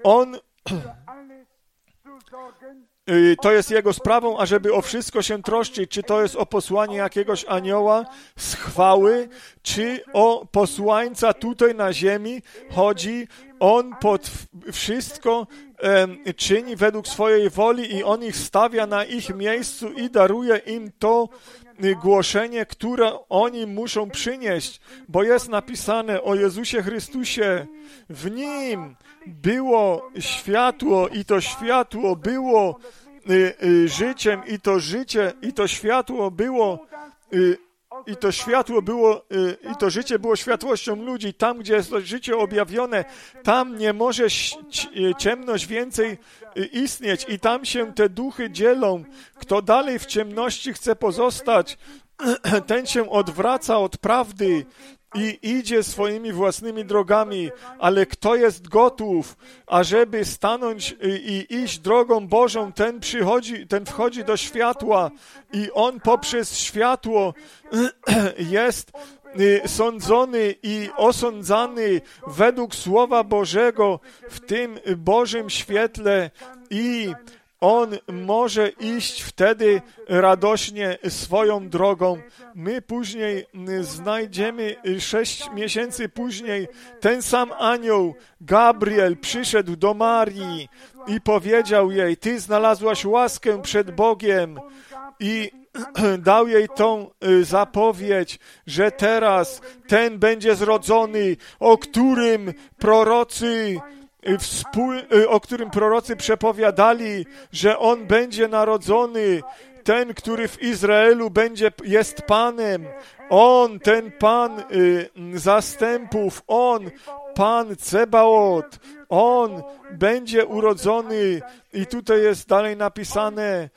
to jest Jego sprawą, ażeby o wszystko się troszczyć, czy to jest o posłanie jakiegoś anioła z chwały, czy o posłańca tutaj na ziemi chodzi. On pod wszystko czyni według swojej woli i On ich stawia na ich miejscu i daruje im to głoszenie, które oni muszą przynieść, bo jest napisane o Jezusie Chrystusie. W Nim było światło i to światło było życiem i to życie i to światło było i to życie było światłością ludzi. Tam, gdzie jest to życie objawione, tam nie może ciemność więcej istnieć i tam się te duchy dzielą. Kto dalej w ciemności chce pozostać, ten się odwraca od prawdy i idzie swoimi własnymi drogami, ale kto jest gotów, ażeby stanąć i iść drogą Bożą, ten wchodzi do światła i on poprzez światło jest sądzony i osądzany według Słowa Bożego w tym Bożym świetle i on może iść wtedy radośnie swoją drogą. My później znajdziemy 6 miesięcy później ten sam anioł, Gabriel, przyszedł do Marii i powiedział jej, ty znalazłaś łaskę przed Bogiem i dał jej tą zapowiedź, że teraz ten będzie zrodzony, o którym prorocy przepowiadali, że on będzie narodzony, ten, który w Izraelu jest Panem. On, ten Pan zastępów, On, Pan Cebaot, On będzie urodzony i tutaj jest dalej napisane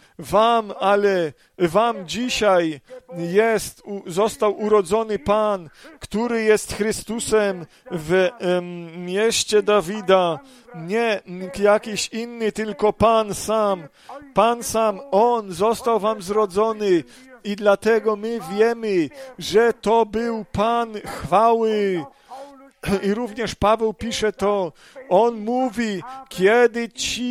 wam dzisiaj został urodzony Pan, który jest Chrystusem w mieście Dawida. Nie jakiś inny, tylko Pan sam, On został wam zrodzony. I dlatego my wiemy, że to był Pan chwały. I również Paweł pisze to. On mówi, kiedy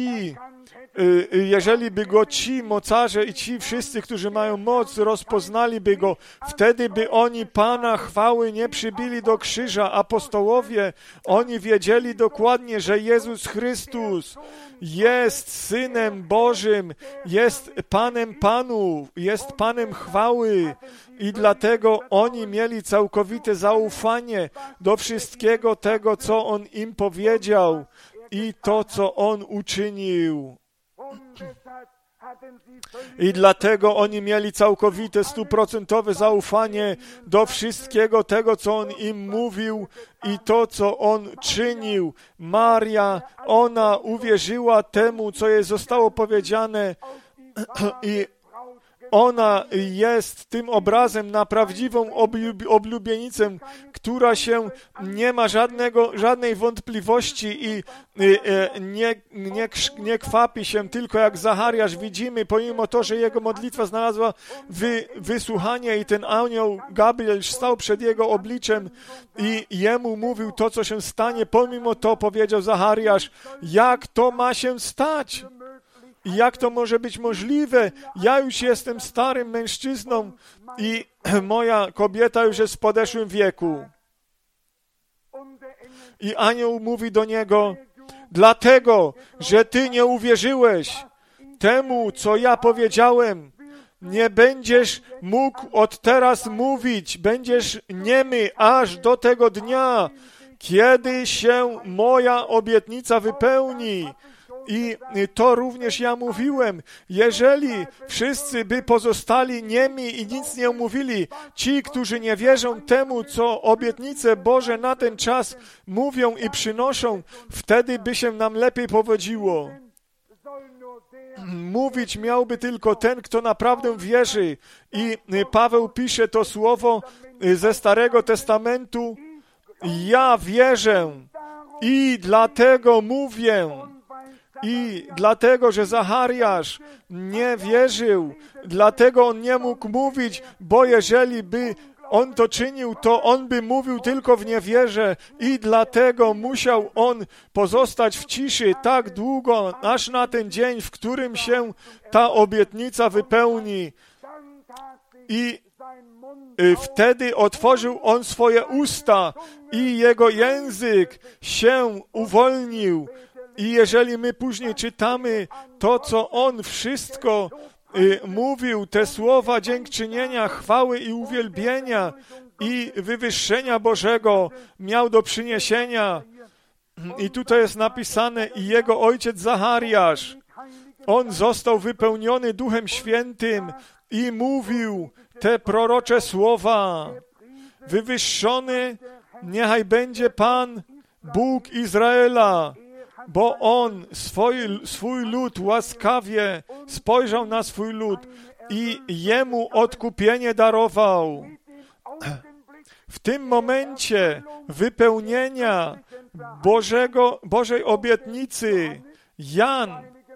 jeżeli by go ci mocarze i ci wszyscy, którzy mają moc, rozpoznaliby go, wtedy by oni Pana chwały nie przybili do krzyża. Apostołowie, oni wiedzieli dokładnie, że Jezus Chrystus jest Synem Bożym, jest Panem Panów, jest Panem chwały i dlatego oni mieli całkowite zaufanie do wszystkiego tego, co On im powiedział i to, co On uczynił. I dlatego oni mieli całkowite, 100% zaufanie do wszystkiego tego, co On im mówił i to, co On czynił. Maria, ona uwierzyła temu, co jej zostało powiedziane i ona jest tym obrazem na prawdziwą oblubienicę, która się nie ma żadnej wątpliwości i nie kwapi się, tylko jak Zachariasz widzimy, pomimo to, że jego modlitwa znalazła wysłuchanie i ten anioł Gabriel stał przed jego obliczem i jemu mówił to, co się stanie, pomimo to powiedział Zachariasz, jak to ma się stać? I jak to może być możliwe? Ja już jestem starym mężczyzną i moja kobieta już jest w podeszłym wieku. I anioł mówi do niego, dlatego, że ty nie uwierzyłeś temu, co ja powiedziałem, nie będziesz mógł od teraz mówić, będziesz niemy aż do tego dnia, kiedy się moja obietnica wypełni. I to również ja mówiłem, jeżeli wszyscy by pozostali niemi i nic nie mówili, ci, którzy nie wierzą temu, co obietnice Boże na ten czas mówią i przynoszą, wtedy by się nam lepiej powodziło. Mówić miałby tylko ten, kto naprawdę wierzy. I Paweł pisze to słowo ze Starego Testamentu, ja wierzę i dlatego mówię. I dlatego, że Zachariasz nie wierzył, dlatego on nie mógł mówić, bo jeżeli by on to czynił, to on by mówił tylko w niewierze i dlatego musiał on pozostać w ciszy tak długo, aż na ten dzień, w którym się ta obietnica wypełni. I wtedy otworzył on swoje usta i jego język się uwolnił. I jeżeli my później czytamy to, co on wszystko mówił, te słowa dziękczynienia, chwały i uwielbienia i wywyższenia Bożego miał do przyniesienia. I tutaj jest napisane i jego ojciec Zachariasz, on został wypełniony Duchem Świętym i mówił te prorocze słowa. Wywyższony niechaj będzie Pan, Bóg Izraela, bo On swój lud łaskawie spojrzał na swój lud i Jemu odkupienie darował. W tym momencie wypełnienia Bożej obietnicy Jan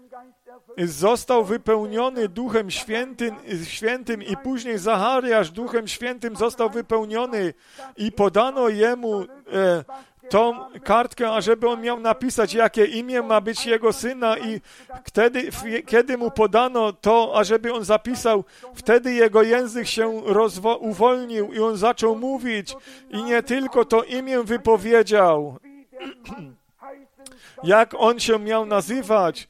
został wypełniony Duchem Świętym i później Zachariasz Duchem Świętym został wypełniony i podano jemu tą kartkę, ażeby on miał napisać, jakie imię ma być jego syna i kiedy mu podano to, ażeby on zapisał, wtedy jego język się uwolnił i on zaczął mówić i nie tylko to imię wypowiedział, jak on się miał nazywać,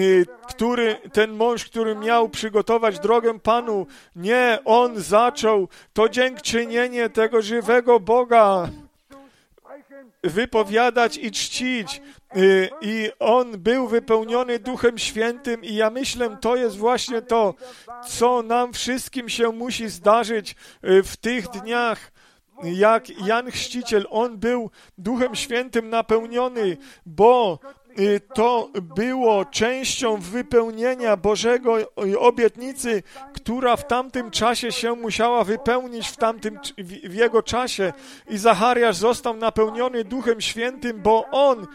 ten mąż, który miał przygotować drogę Panu, nie, on zaczął to dziękczynienie tego żywego Boga wypowiadać i czcić. i on był wypełniony Duchem Świętym i ja myślę, to jest właśnie to, co nam wszystkim się musi zdarzyć w tych dniach. Jak Jan Chrzciciel, on był Duchem Świętym napełniony, bo to było częścią wypełnienia Bożego obietnicy, która w tamtym czasie się musiała wypełnić w jego czasie. I Zachariasz został napełniony Duchem Świętym, bo on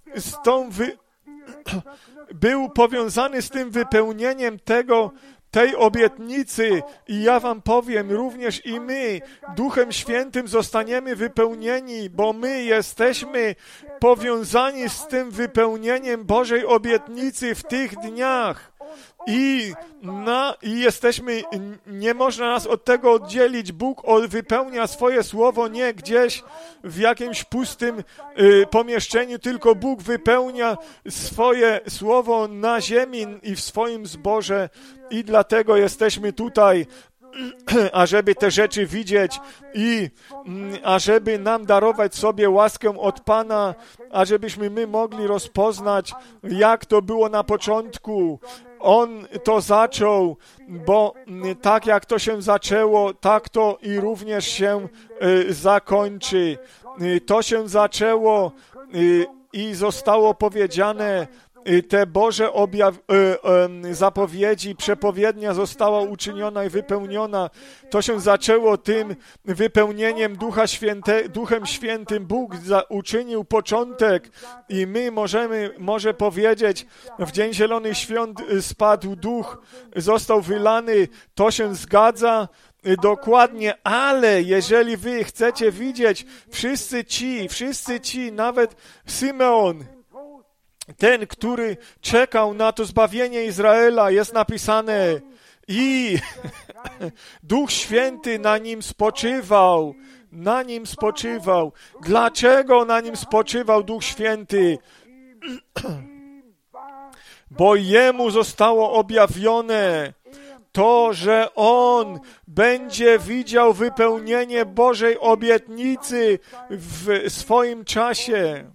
był powiązany z tym wypełnieniem tej obietnicy i ja wam powiem, również i my Duchem Świętym zostaniemy wypełnieni, bo my jesteśmy powiązani z tym wypełnieniem Bożej obietnicy w tych dniach. I jesteśmy, nie można nas od tego oddzielić. Bóg wypełnia swoje słowo nie gdzieś w jakimś pustym pomieszczeniu, tylko Bóg wypełnia swoje słowo na ziemi i w swoim zborze i dlatego jesteśmy tutaj, ażeby te rzeczy widzieć i ażeby nam darować sobie łaskę od Pana, ażebyśmy my mogli rozpoznać, jak to było na początku. On to zaczął, bo tak jak to się zaczęło, tak to i również się zakończy. To się zaczęło i zostało powiedziane, te Boże zapowiedzi, przepowiednia została uczyniona i wypełniona. To się zaczęło tym wypełnieniem Duchem Świętym. Bóg uczynił początek i my może powiedzieć, w Dzień Zielonych Świąt spadł Duch, został wylany, to się zgadza. Dokładnie, ale jeżeli wy chcecie widzieć, wszyscy ci, nawet Symeon, ten, który czekał na to zbawienie Izraela, jest napisane i Duch Święty na nim spoczywał. Dlaczego na nim spoczywał Duch Święty? Bo jemu zostało objawione to, że on będzie widział wypełnienie Bożej obietnicy w swoim czasie.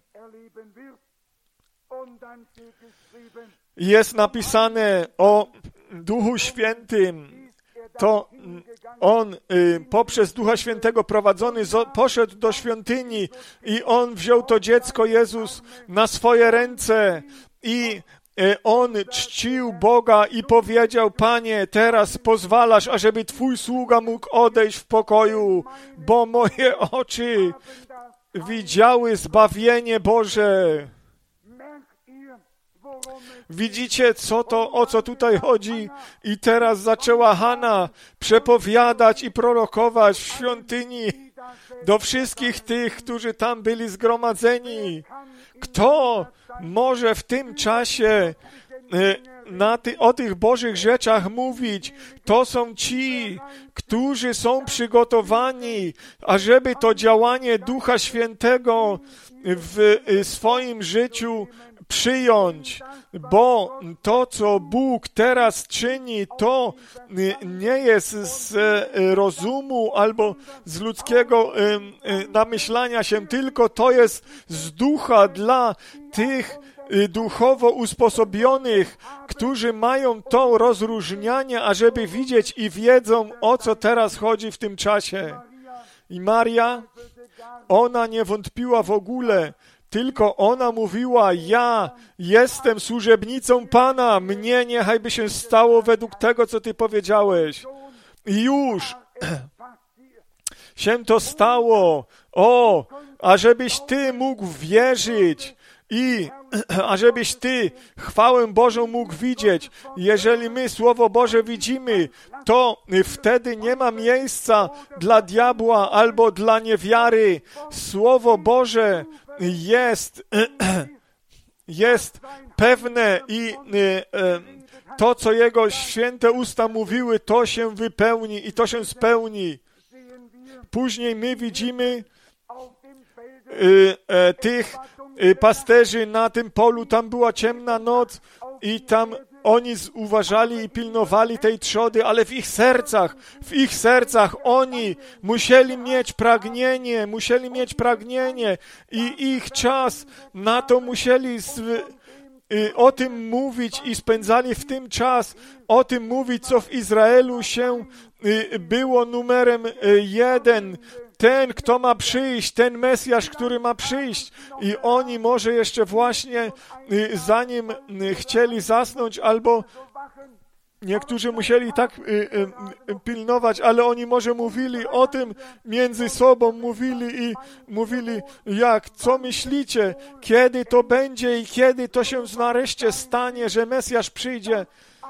Jest napisane o Duchu Świętym, to on poprzez Ducha Świętego prowadzony poszedł do świątyni i on wziął to dziecko Jezus na swoje ręce i on czcił Boga i powiedział: Panie, teraz pozwalasz, ażeby Twój sługa mógł odejść w pokoju, bo moje oczy widziały zbawienie Boże. Widzicie, o co tutaj chodzi? I teraz zaczęła Hanna przepowiadać i prorokować w świątyni do wszystkich tych, którzy tam byli zgromadzeni. Kto może w tym czasie o tych Bożych rzeczach mówić? To są ci, którzy są przygotowani, ażeby to działanie Ducha Świętego w swoim życiu przyjąć, bo to, co Bóg teraz czyni, to nie jest z rozumu albo z ludzkiego namyślania się, tylko to jest z ducha dla tych duchowo usposobionych, którzy mają to rozróżnianie, ażeby widzieć i wiedzą, o co teraz chodzi w tym czasie. I Maria, ona nie wątpiła w ogóle, tylko ona mówiła: ja jestem służebnicą Pana, mnie niechaj by się stało według tego, co Ty powiedziałeś. I już się to stało. O, ażebyś Ty mógł wierzyć i ażebyś Ty chwałę Bożą mógł widzieć. Jeżeli my Słowo Boże widzimy, to wtedy nie ma miejsca dla diabła albo dla niewiary. Słowo Boże jest pewne i to, co Jego święte usta mówiły, to się wypełni i to się spełni. Później my widzimy tych pasterzy na tym polu, tam była ciemna noc i tam oni uważali i pilnowali tej trzody, ale w ich sercach oni musieli mieć pragnienie i ich czas na to musieli o tym mówić i spędzali w tym czas, o tym mówić, co w Izraelu się było numerem 1. Ten, kto ma przyjść, ten Mesjasz, który ma przyjść. I oni może jeszcze właśnie zanim chcieli zasnąć, albo niektórzy musieli tak pilnować, ale oni może mówili o tym między sobą, mówili co myślicie, kiedy to będzie i kiedy to się nareszcie stanie, że Mesjasz przyjdzie,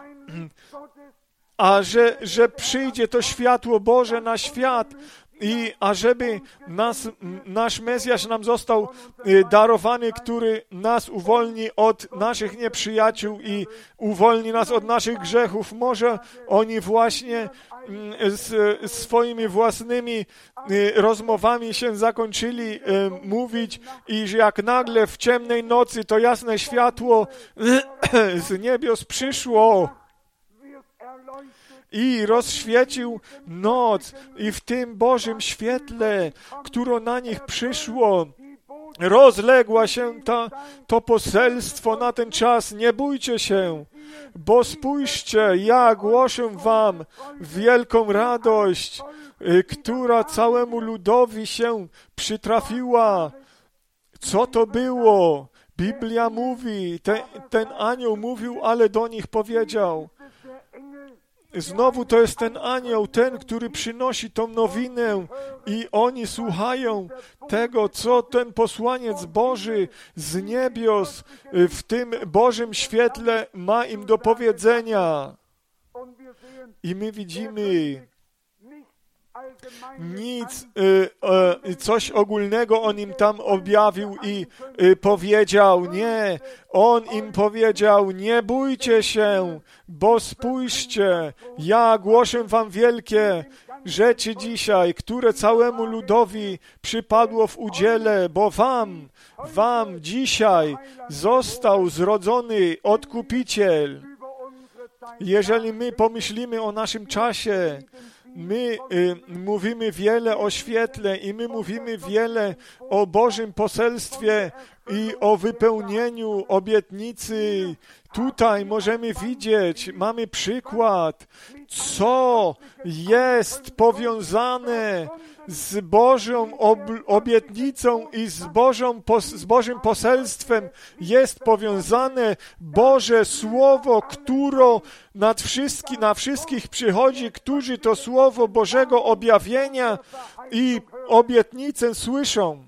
a że przyjdzie to światło Boże na świat, i ażeby nasz Mesjasz nam został darowany, który nas uwolni od naszych nieprzyjaciół i uwolni nas od naszych grzechów. Może oni właśnie swoimi własnymi rozmowami się zakończyli mówić i że jak nagle w ciemnej nocy to jasne światło z niebios przyszło i rozświecił noc i w tym Bożym świetle, które na nich przyszło, rozległa się to poselstwo na ten czas. Nie bójcie się, bo spójrzcie, ja głoszę wam wielką radość, która całemu ludowi się przytrafiła. Co to było? Biblia mówi, ten anioł mówił, ale do nich powiedział. Znowu to jest ten anioł, ten, który przynosi tą nowinę i oni słuchają tego, co ten posłaniec Boży z niebios w tym Bożym świetle ma im do powiedzenia. I my widzimy coś ogólnego on im tam objawił i powiedział. Nie, on im powiedział, nie bójcie się, bo spójrzcie, ja głoszę wam wielkie rzeczy dzisiaj, które całemu ludowi przypadło w udziale, bo wam dzisiaj został zrodzony Odkupiciel. Jeżeli my pomyślimy o naszym czasie, my mówimy wiele o świetle i my mówimy wiele o Bożym poselstwie i o wypełnieniu obietnicy. Tutaj możemy widzieć, mamy przykład, co jest powiązane z Bożą obietnicą i z Bożym poselstwem. Jest powiązane Boże Słowo, które na wszystkich przychodzi, którzy to Słowo Bożego objawienia i obietnicę słyszą.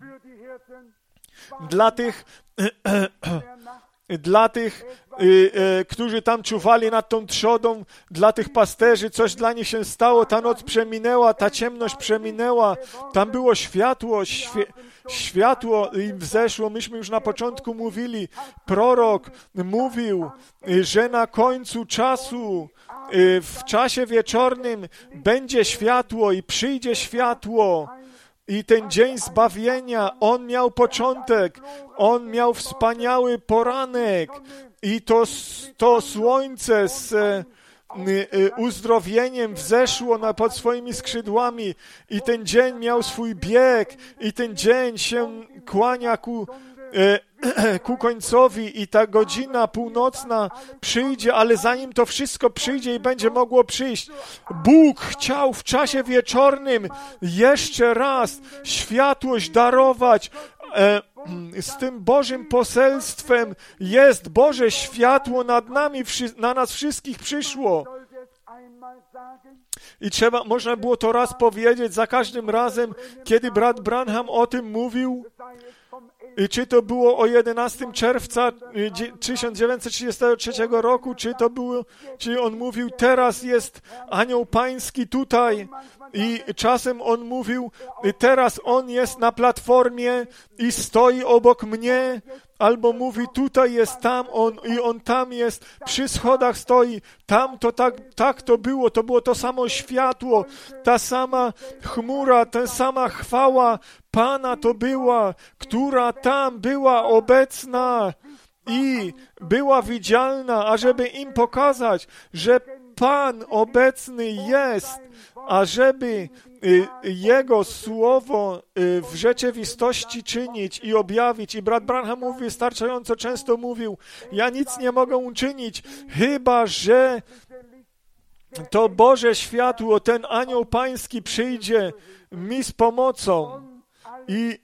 Dla tych, którzy tam czuwali nad tą trzodą, dla tych pasterzy, coś dla nich się stało, ta noc przeminęła, ta ciemność przeminęła, tam było światło im wzeszło. Myśmy już na początku mówili, prorok mówił, że na końcu czasu, w czasie wieczornym będzie światło i przyjdzie światło. I ten dzień zbawienia, on miał początek, on miał wspaniały poranek i to słońce z uzdrowieniem wzeszło pod swoimi skrzydłami i ten dzień miał swój bieg i ten dzień się kłania ku końcowi i ta godzina północna przyjdzie, ale zanim to wszystko przyjdzie i będzie mogło przyjść, Bóg chciał w czasie wieczornym jeszcze raz światłość darować. Z tym Bożym poselstwem jest Boże światło nad nami, na nas wszystkich przyszło. I można było to raz powiedzieć za każdym razem, kiedy brat Branham o tym mówił. I czy to było o 11 czerwca 1933 roku, czy on mówił, teraz jest anioł pański tutaj i czasem on mówił, teraz on jest na platformie i stoi obok mnie, albo mówi, tutaj jest tam on i on tam jest, przy schodach stoi, tam to tak to było to samo światło, ta sama chmura, ta sama chwała Pana to była, która tam była obecna i była widzialna, ażeby im pokazać, że Pan obecny jest, ażeby Jego Słowo w rzeczywistości czynić i objawić. I brat Branham mówi, wystarczająco często mówił, ja nic nie mogę uczynić, chyba że to Boże światło, ten anioł pański przyjdzie mi z pomocą i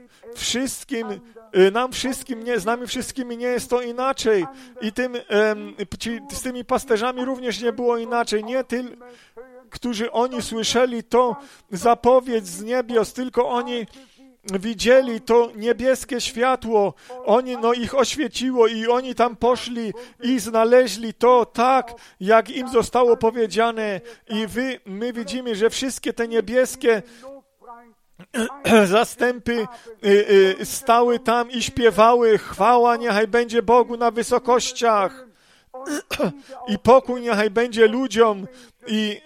z nami wszystkimi nie jest to inaczej. I z tymi pasterzami również nie było inaczej. Nie którzy oni słyszeli to zapowiedź z niebios, tylko oni widzieli to niebieskie światło, ich oświeciło i oni tam poszli i znaleźli to tak, jak im zostało powiedziane. I my widzimy, że wszystkie te niebieskie zastępy stały tam i śpiewały, chwała niechaj będzie Bogu na wysokościach i pokój niechaj będzie ludziom i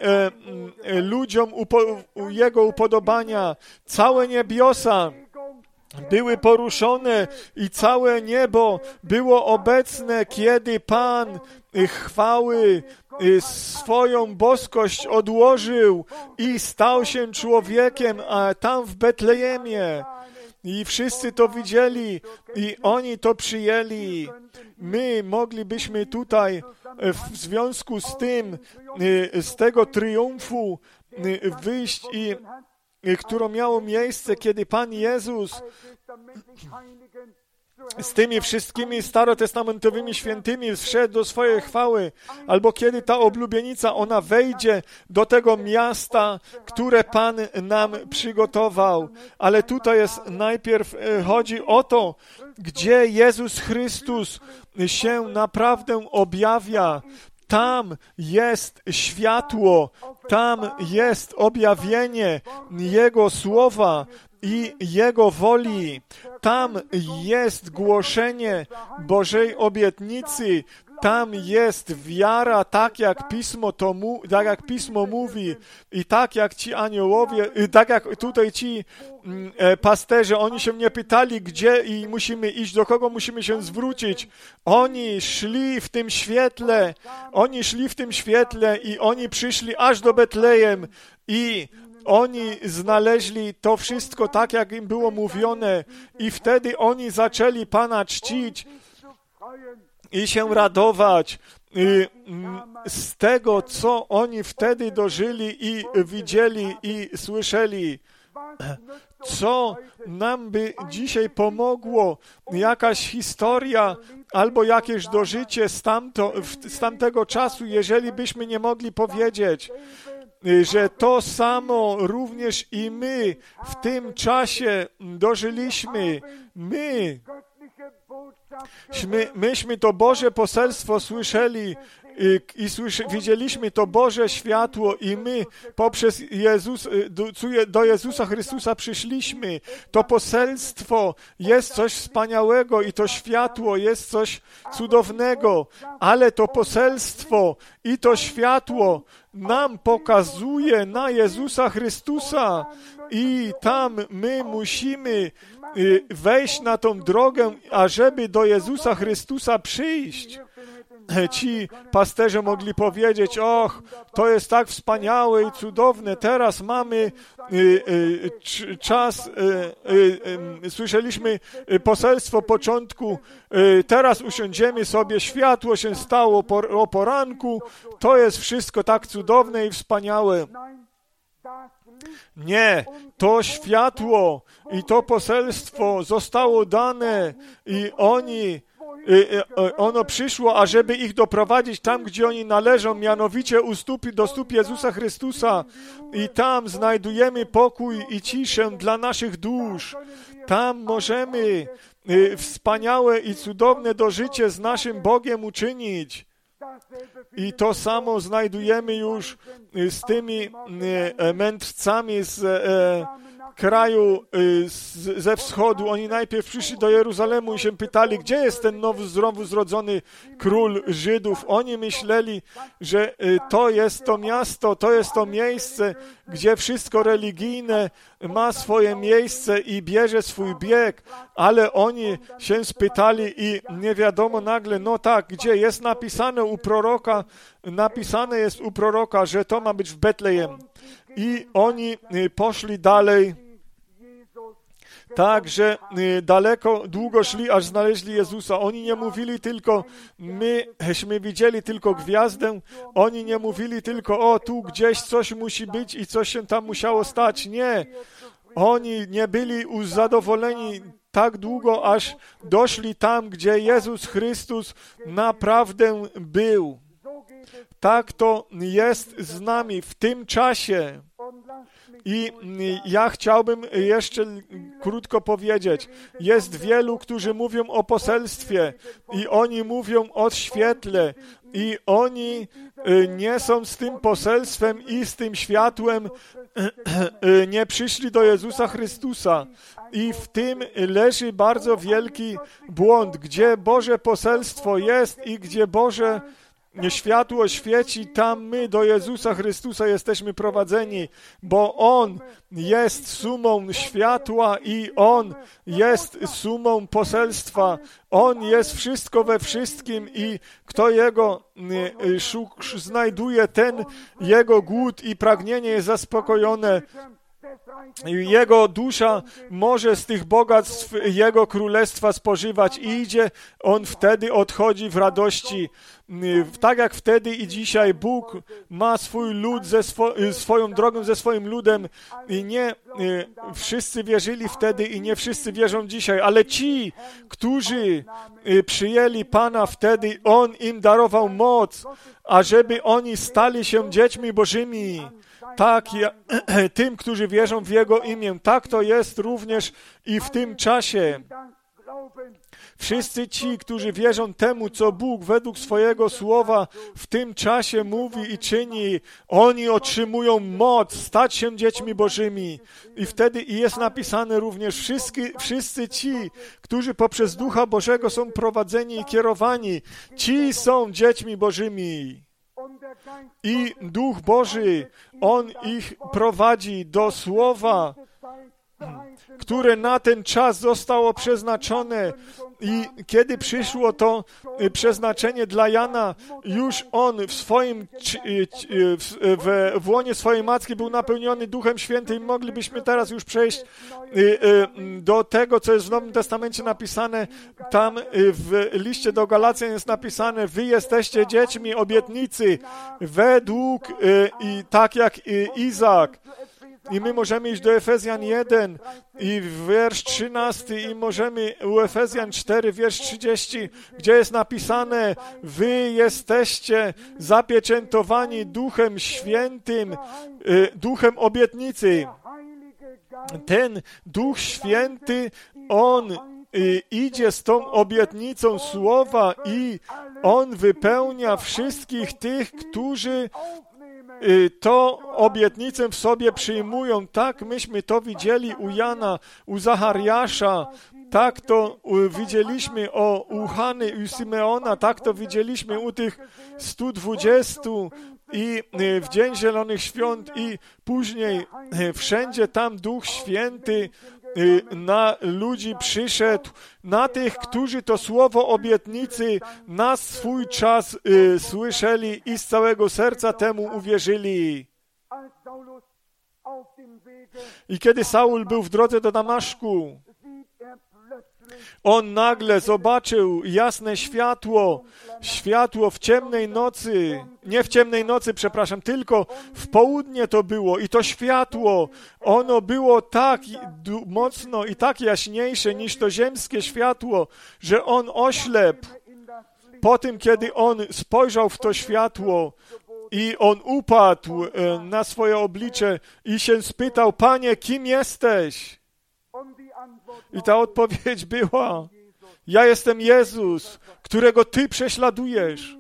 Jego upodobania. Całe niebiosa były poruszone i całe niebo było obecne, kiedy Pan chwały swoją boskość odłożył i stał się człowiekiem, a tam w Betlejemie. I wszyscy to widzieli i oni to przyjęli. My moglibyśmy tutaj w związku z tym, z tego triumfu wyjść które miało miejsce, kiedy Pan Jezus z tymi wszystkimi starotestamentowymi świętymi wszedł do swojej chwały, albo kiedy ta oblubienica, ona wejdzie do tego miasta, które Pan nam przygotował. Ale tutaj najpierw chodzi o to, gdzie Jezus Chrystus się naprawdę objawia. Tam jest światło, tam jest objawienie Jego słowa i Jego woli. Tam jest głoszenie Bożej obietnicy. Tam jest wiara, tak jak Pismo mówi i tak jak ci aniołowie, tak jak tutaj ci pasterze, oni się nie pytali, gdzie i musimy iść, do kogo musimy się zwrócić. Oni szli w tym świetle i oni przyszli aż do Betlejem i oni znaleźli to wszystko tak, jak im było mówione i wtedy oni zaczęli Pana czcić i się radować z tego, co oni wtedy dożyli i widzieli i słyszeli. Co nam by dzisiaj pomogło? Jakaś historia albo jakieś dożycie z tamtego czasu, jeżeli byśmy nie mogli powiedzieć, że to samo również i my w tym czasie dożyliśmy. Myśmy to Boże poselstwo słyszeli i widzieliśmy to Boże światło i my poprzez do Jezusa Chrystusa przyszliśmy. To poselstwo jest coś wspaniałego i to światło jest coś cudownego, ale to poselstwo i to światło nam pokazuje na Jezusa Chrystusa i tam my musimy wejść na tą drogę, ażeby do Jezusa Chrystusa przyjść. Ci pasterze mogli powiedzieć, to jest tak wspaniałe i cudowne, teraz mamy czas, słyszeliśmy poselstwo początku, teraz usiądziemy sobie, światło się stało o poranku, to jest wszystko tak cudowne i wspaniałe. Nie, to światło i to poselstwo zostało dane i ono przyszło, ażeby ich doprowadzić tam, gdzie oni należą, mianowicie do stóp Jezusa Chrystusa i tam znajdujemy pokój i ciszę dla naszych dusz. Tam możemy wspaniałe i cudowne dożycie z naszym Bogiem uczynić. I to samo znajdujemy już z tymi mędrcami, kraju ze wschodu. Oni najpierw przyszli do Jeruzalemu i się pytali, gdzie jest ten znowu zrodzony król Żydów. Oni myśleli, że to jest to miasto, to jest to miejsce, gdzie wszystko religijne ma swoje miejsce i bierze swój bieg, ale oni się spytali i nie wiadomo nagle, no tak, gdzie jest napisane jest u proroka, że to ma być w Betlejem. I oni poszli dalej, tak, że długo szli, aż znaleźli Jezusa. Oni nie mówili tylko, myśmy widzieli tylko gwiazdę, oni nie mówili tylko, o, tu gdzieś coś musi być i coś się tam musiało stać. Nie, oni nie byli zadowoleni tak długo, aż doszli tam, gdzie Jezus Chrystus naprawdę był. Tak to jest z nami w tym czasie. I ja chciałbym jeszcze krótko powiedzieć. Jest wielu, którzy mówią o poselstwie i oni mówią o świetle i oni nie są z tym poselstwem i z tym światłem, nie przyszli do Jezusa Chrystusa. I w tym leży bardzo wielki błąd, gdzie Boże poselstwo jest i gdzie Boże światło świeci, tam my do Jezusa Chrystusa jesteśmy prowadzeni, bo On jest sumą światła i On jest sumą poselstwa. On jest wszystko we wszystkim i kto Jego znajduje, ten Jego głód i pragnienie jest zaspokojone. Jego dusza może z tych bogactw Jego królestwa spożywać i idzie, on wtedy odchodzi w radości. Tak jak wtedy i dzisiaj Bóg ma swój lud, swoją drogę ze swoim ludem i nie wszyscy wierzyli wtedy i nie wszyscy wierzą dzisiaj, ale ci, którzy przyjęli Pana wtedy, On im darował moc, ażeby oni stali się dziećmi Bożymi. Tak, tym, którzy wierzą w Jego imię. Tak to jest również i w tym czasie. Wszyscy ci, którzy wierzą temu, co Bóg według swojego słowa w tym czasie mówi i czyni, oni otrzymują moc stać się dziećmi Bożymi. I wtedy jest napisane również wszyscy ci, którzy poprzez Ducha Bożego są prowadzeni i kierowani, ci są dziećmi Bożymi. I Duch Boży, On ich prowadzi do słowa, które na ten czas zostało przeznaczone. I kiedy przyszło to przeznaczenie dla Jana, już on w łonie swojej matki był napełniony Duchem Świętym. Moglibyśmy teraz już przejść do tego, co jest w Nowym Testamencie napisane. Tam w liście do Galacjan jest napisane: wy jesteście dziećmi obietnicy według i tak jak Izak. I my możemy iść do Efezjan 1 i wiersz 13 i możemy u Efezjan 4, wiersz 30, gdzie jest napisane: wy jesteście zapieczętowani Duchem Świętym, Duchem obietnicy. Ten Duch Święty, On idzie z tą obietnicą słowa i On wypełnia wszystkich tych, którzy to obietnicę w sobie przyjmują. Tak myśmy to widzieli u Jana, u Zachariasza, tak to widzieliśmy u Hany i u Symeona, tak to widzieliśmy u tych 120 i w Dzień Zielonych Świąt i później wszędzie tam Duch Święty na ludzi przyszedł, na tych, którzy to słowo obietnicy na swój czas słyszeli i z całego serca temu uwierzyli. I kiedy Saul był w drodze do Damaszku, on nagle zobaczył jasne światło w ciemnej nocy, nie w ciemnej nocy, przepraszam, tylko w południe to było i to światło, ono było tak mocno i tak jaśniejsze niż to ziemskie światło, że on oślepł po tym, kiedy on spojrzał w to światło i on upadł na swoje oblicze i się spytał: Panie, kim jesteś? I ta odpowiedź była: ja jestem Jezus, którego Ty prześladujesz.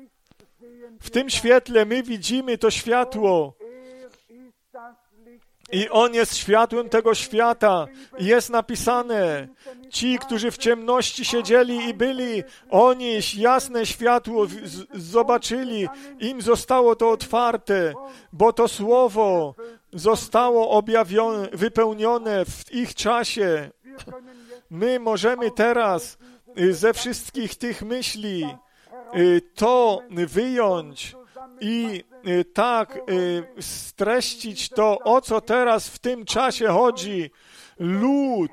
W tym świetle my widzimy to światło. I On jest światłem tego świata. Jest napisane, ci, którzy w ciemności siedzieli i byli, oni jasne światło zobaczyli. Im zostało to otwarte, bo to słowo zostało objawione, wypełnione w ich czasie. My możemy teraz ze wszystkich tych myśli to wyjąć i tak streścić to, o co teraz w tym czasie chodzi. Lud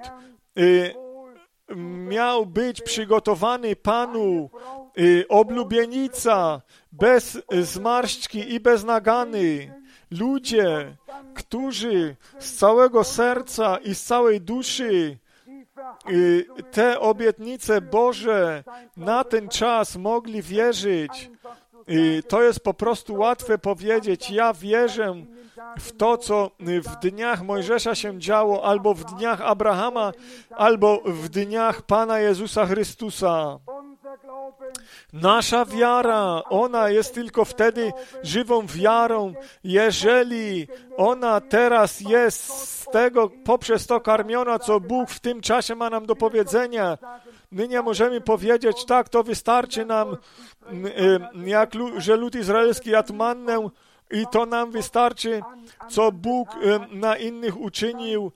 miał być przygotowany Panu, oblubienica bez zmarszczki i bez nagany. Ludzie, którzy z całego serca i z całej duszy te obietnice Boże na ten czas mogli wierzyć. To jest po prostu łatwe powiedzieć. Ja wierzę w to, co w dniach Mojżesza się działo, albo w dniach Abrahama, albo w dniach Pana Jezusa Chrystusa. Nasza wiara, ona jest tylko wtedy żywą wiarą, jeżeli ona teraz jest z tego, poprzez to karmiona, co Bóg w tym czasie ma nam do powiedzenia. My nie możemy powiedzieć, tak, to wystarczy nam, że lud izraelski jadł mannę i to nam wystarczy, co Bóg na innych uczynił.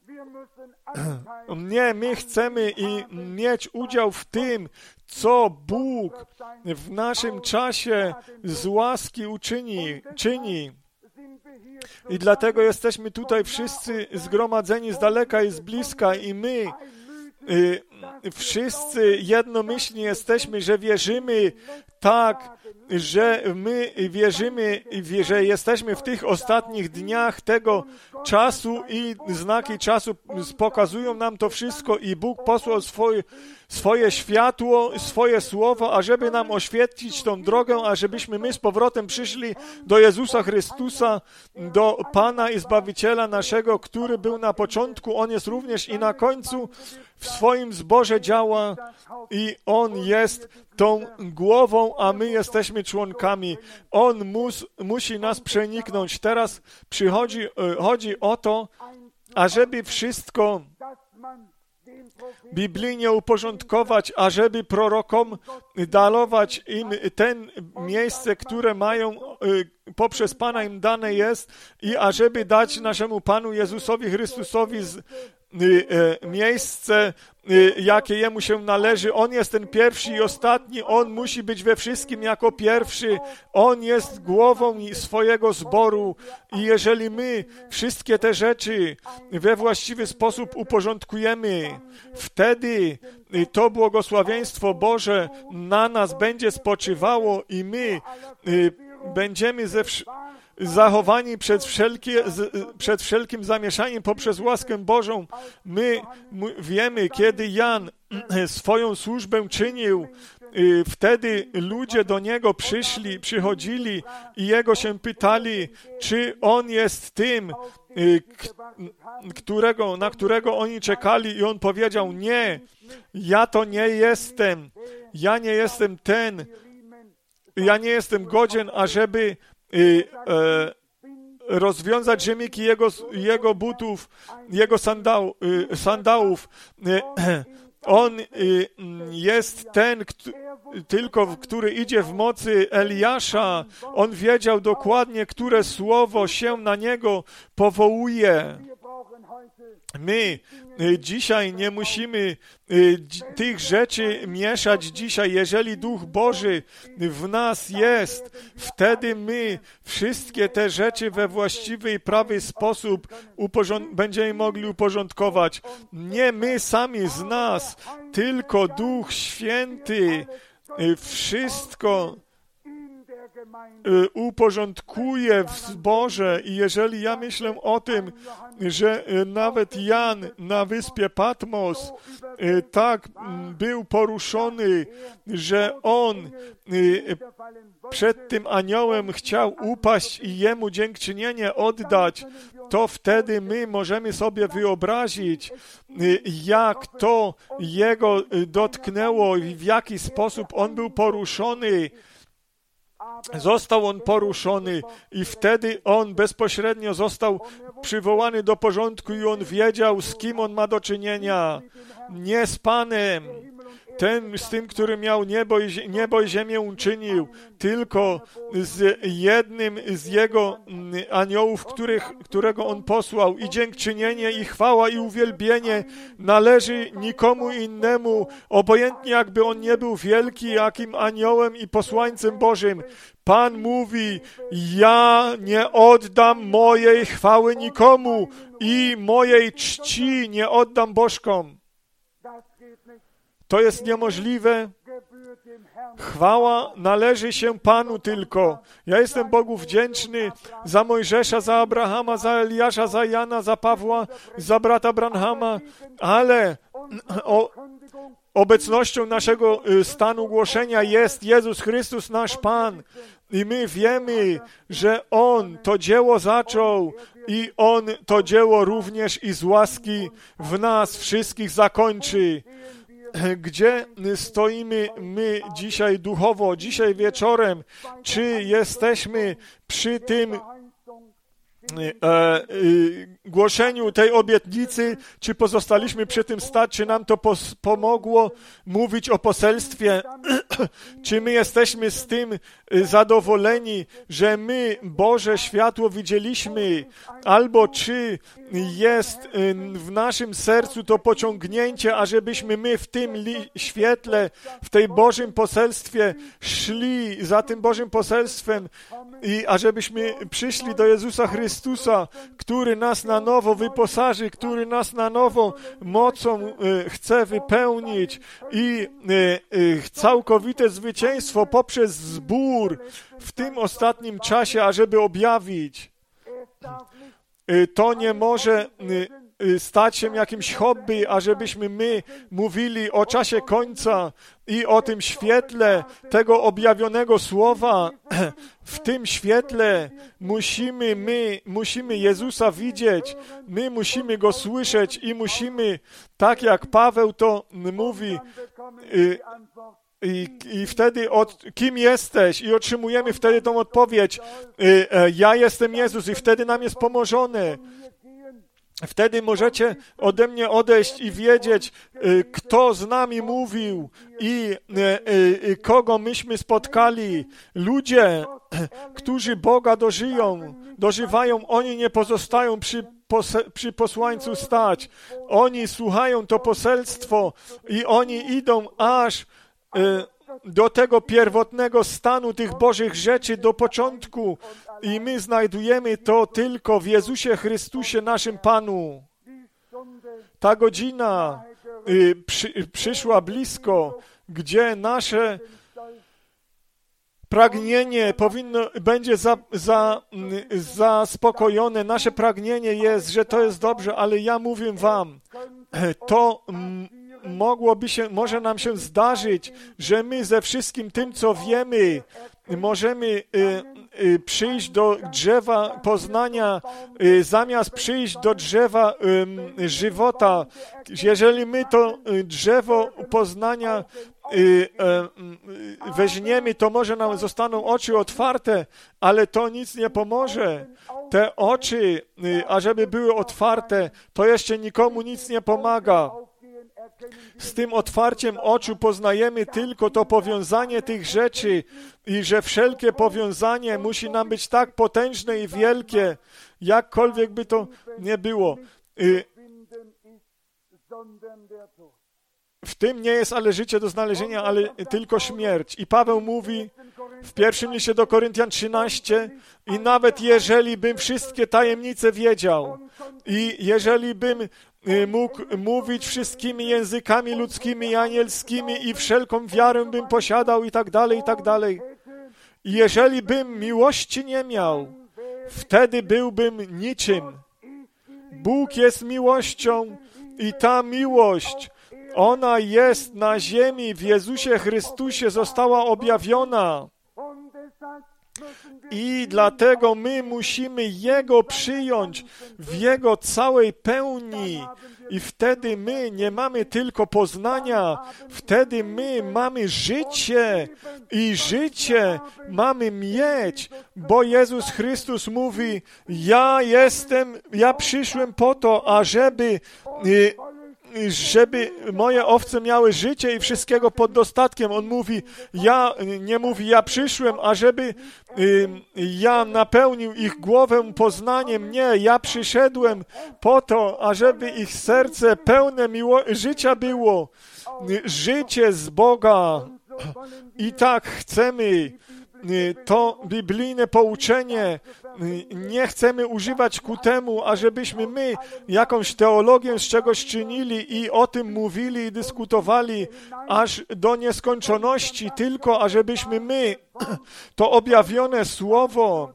Nie, my chcemy mieć udział w tym, co Bóg w naszym czasie z łaski czyni. I dlatego jesteśmy tutaj wszyscy zgromadzeni z daleka i z bliska i my wszyscy jednomyślnie jesteśmy, że wierzymy tak, że my wierzymy, że jesteśmy w tych ostatnich dniach tego czasu i znaki czasu pokazują nam to wszystko i Bóg posłał swoje światło, swoje słowo, ażeby nam oświetlić tą drogę, ażebyśmy my z powrotem przyszli do Jezusa Chrystusa, do Pana i Zbawiciela naszego, który był na początku, On jest również i na końcu, w swoim zborze działa i On jest tą głową, a my jesteśmy członkami. On musi nas przeniknąć. Teraz chodzi o to, ażeby wszystko biblijnie uporządkować, ażeby prorokom darować im ten miejsce, które mają poprzez Pana im dane jest i ażeby dać naszemu Panu Jezusowi Chrystusowi miejsce, jakie Jemu się należy. On jest ten pierwszy i ostatni. On musi być we wszystkim jako pierwszy. On jest głową swojego zboru. I jeżeli my wszystkie te rzeczy we właściwy sposób uporządkujemy, wtedy to błogosławieństwo Boże na nas będzie spoczywało i my będziemy zachowani przed wszelkim zamieszaniem poprzez łaskę Bożą. My wiemy, kiedy Jan swoją służbę czynił, wtedy ludzie do niego przychodzili i jego się pytali, czy on jest tym, na którego oni czekali, i on powiedział: nie, ja to nie jestem, ja nie jestem ten, ja nie jestem godzien, ażeby rozwiązać rzemiki jego butów, jego sandałów. On jest ten, który idzie w mocy Eliasza. On wiedział dokładnie, które słowo się na niego powołuje. My dzisiaj nie musimy tych rzeczy mieszać dzisiaj. Jeżeli Duch Boży w nas jest, wtedy my wszystkie te rzeczy we właściwy i prawy sposób będziemy mogli uporządkować. Nie my sami z nas, tylko Duch Święty wszystko uporządkuje w zborze. I jeżeli ja myślę o tym, że nawet Jan na wyspie Patmos tak był poruszony, że on przed tym aniołem chciał upaść i jemu dziękczynienie oddać, to wtedy my możemy sobie wyobrazić, jak to jego dotknęło i w jaki sposób on był poruszony. został on poruszony i wtedy on bezpośrednio został przywołany do porządku i on wiedział, z kim on ma do czynienia. Nie z Panem, z tym, który miał niebo i ziemię uczynił, tylko z jednym z jego aniołów, którego on posłał. I dziękczynienie, i chwała, i uwielbienie należy nikomu innemu, obojętnie jakby on nie był wielki, jakim aniołem i posłańcem Bożym. Pan mówi, ja nie oddam mojej chwały nikomu i mojej czci nie oddam bożkom. To jest niemożliwe. Chwała należy się Panu tylko. Ja jestem Bogu wdzięczny za Mojżesza, za Abrahama, za Eliasza, za Jana, za Pawła, za brata Branhama, ale obecnością naszego stanu głoszenia jest Jezus Chrystus, nasz Pan. I my wiemy, że On to dzieło zaczął i On to dzieło również i z łaski w nas wszystkich zakończy. Gdzie stoimy my dzisiaj duchowo, dzisiaj wieczorem? Czy jesteśmy przy tym głoszeniu tej obietnicy, czy pozostaliśmy przy tym stać, czy nam to pomogło mówić o poselstwie, czy my jesteśmy z tym zadowoleni, że my Boże światło widzieliśmy, albo czy jest w naszym sercu to pociągnięcie, ażebyśmy my w tym świetle, w tej Bożym poselstwie szli za tym Bożym poselstwem i ażebyśmy przyszli do Jezusa Chrystusa, który nas na nowo wyposaży, który nas na nowo mocą chce wypełnić i całkowite zwycięstwo poprzez zbór w tym ostatnim czasie, ażeby objawić. To nie może stać się jakimś hobby, ażebyśmy my mówili o czasie końca i o tym świetle tego objawionego słowa. W tym świetle musimy Jezusa widzieć, my musimy Go słyszeć i musimy, tak jak Paweł to mówi, i wtedy kim jesteś? I otrzymujemy wtedy tą odpowiedź. Ja jestem Jezus i wtedy nam jest pomożone. Wtedy możecie ode mnie odejść i wiedzieć, kto z nami mówił i kogo myśmy spotkali. Ludzie, którzy Boga dożywają, oni nie pozostają przy posłańcu stać. Oni słuchają to poselstwo i oni idą aż do tego pierwotnego stanu tych Bożych rzeczy, do początku. I my znajdujemy to tylko w Jezusie Chrystusie, naszym Panu. Ta godzina przyszła blisko, gdzie nasze pragnienie będzie zaspokojone. Nasze pragnienie jest, że to jest dobrze, ale ja mówię wam, to może nam się zdarzyć, że my ze wszystkim tym, co wiemy, możemy przyjść do drzewa poznania, zamiast przyjść do drzewa żywota. Jeżeli my to drzewo poznania weźmiemy, to może nam zostaną oczy otwarte, ale to nic nie pomoże. Te oczy, ażeby były otwarte, to jeszcze nikomu nic nie pomaga. Z tym otwarciem oczu poznajemy tylko to powiązanie tych rzeczy i że wszelkie powiązanie musi nam być tak potężne i wielkie, jakkolwiek by to nie było. W tym nie jest ale życie do znalezienia, ale tylko śmierć. I Paweł mówi w pierwszym liście do Koryntian 13 i nawet jeżeli bym wszystkie tajemnice wiedział i jeżeli bym mógł mówić wszystkimi językami ludzkimi i anielskimi i wszelką wiarę bym posiadał i tak dalej, i tak dalej. I jeżeli bym miłości nie miał, wtedy byłbym niczym. Bóg jest miłością i ta miłość, ona jest na ziemi, w Jezusie Chrystusie została objawiona. I dlatego my musimy Jego przyjąć w Jego całej pełni. I wtedy my nie mamy tylko poznania, wtedy my mamy życie i życie mamy mieć, bo Jezus Chrystus mówi, ja przyszłem po to, ażeby moje owce miały życie i wszystkiego pod dostatkiem. On mówi, ja przyszłem, ażeby ja napełnił ich głowę poznaniem. Nie, ja przyszedłem po to, ażeby ich serce pełne życia było. Życie z Boga. I tak chcemy to biblijne pouczenie. Nie chcemy używać ku temu, ażebyśmy my jakąś teologię z czegoś czynili i o tym mówili i dyskutowali aż do nieskończoności, tylko ażebyśmy my to objawione słowo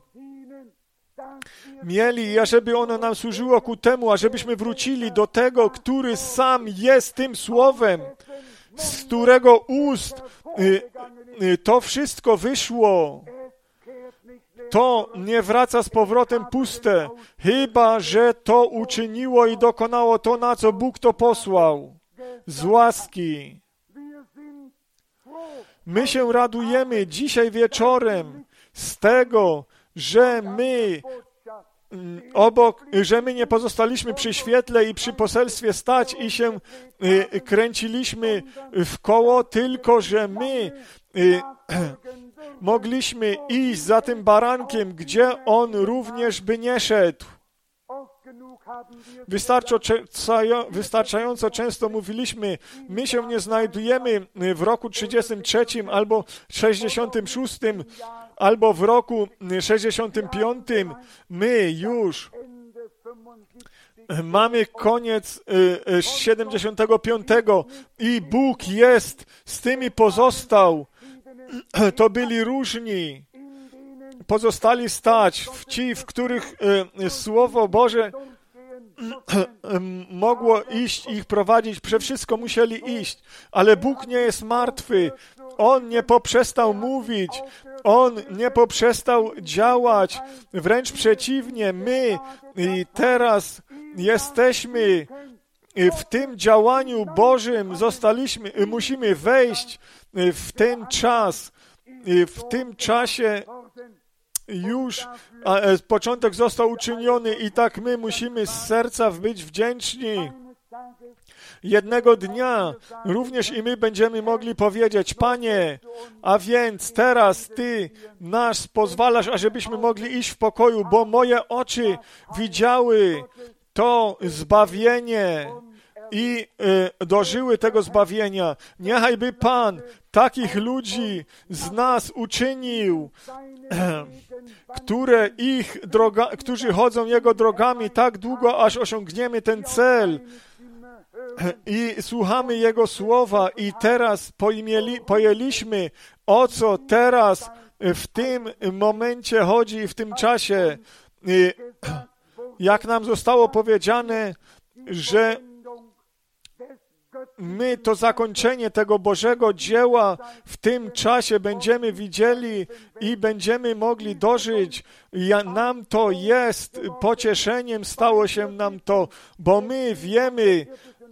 mieli i ażeby ono nam służyło ku temu, ażebyśmy wrócili do tego, który sam jest tym słowem, z którego ust to wszystko wyszło. To nie wraca z powrotem puste, chyba że to uczyniło i dokonało to, na co Bóg to posłał. Z łaski. My się radujemy dzisiaj wieczorem z tego, że my nie pozostaliśmy przy świetle i przy poselstwie stać i się kręciliśmy w koło, tylko że my mogliśmy iść za tym barankiem, gdzie on również by nie szedł. Wystarczająco często mówiliśmy, my się nie znajdujemy w roku 33 albo 66 albo w roku 65. My już mamy koniec 75 i Bóg jest, z tymi pozostał. To byli różni. Pozostali stać, ci, w których Słowo Boże mogło iść, ich prowadzić, przez wszystko musieli iść, ale Bóg nie jest martwy. On nie poprzestał mówić, On nie poprzestał działać, wręcz przeciwnie, my teraz jesteśmy w tym działaniu Bożym, musimy wejść w ten czas. W tym czasie już początek został uczyniony i tak my musimy z serca być wdzięczni. Jednego dnia również i my będziemy mogli powiedzieć, Panie, a więc teraz Ty nas pozwalasz, ażebyśmy mogli iść w pokoju, bo moje oczy widziały to zbawienie i dożyły tego zbawienia. Niechajby Pan takich ludzi z nas uczynił, którzy chodzą Jego drogami tak długo, aż osiągniemy ten cel i słuchamy Jego słowa i teraz pojęliśmy, o co teraz w tym momencie chodzi, w tym czasie. Jak nam zostało powiedziane, że my to zakończenie tego Bożego dzieła w tym czasie będziemy widzieli i będziemy mogli dożyć. Nam to jest pocieszeniem, stało się nam to, bo my wiemy,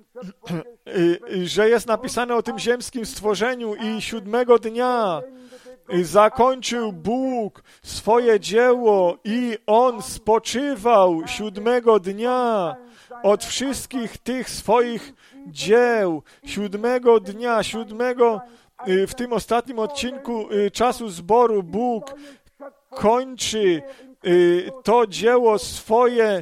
że jest napisane o tym ziemskim stworzeniu i 7 dnia zakończył Bóg swoje dzieło i On spoczywał 7 dnia od wszystkich tych swoich dzieł. 7 dnia, w tym ostatnim odcinku czasu zboru Bóg kończy to dzieło swoje,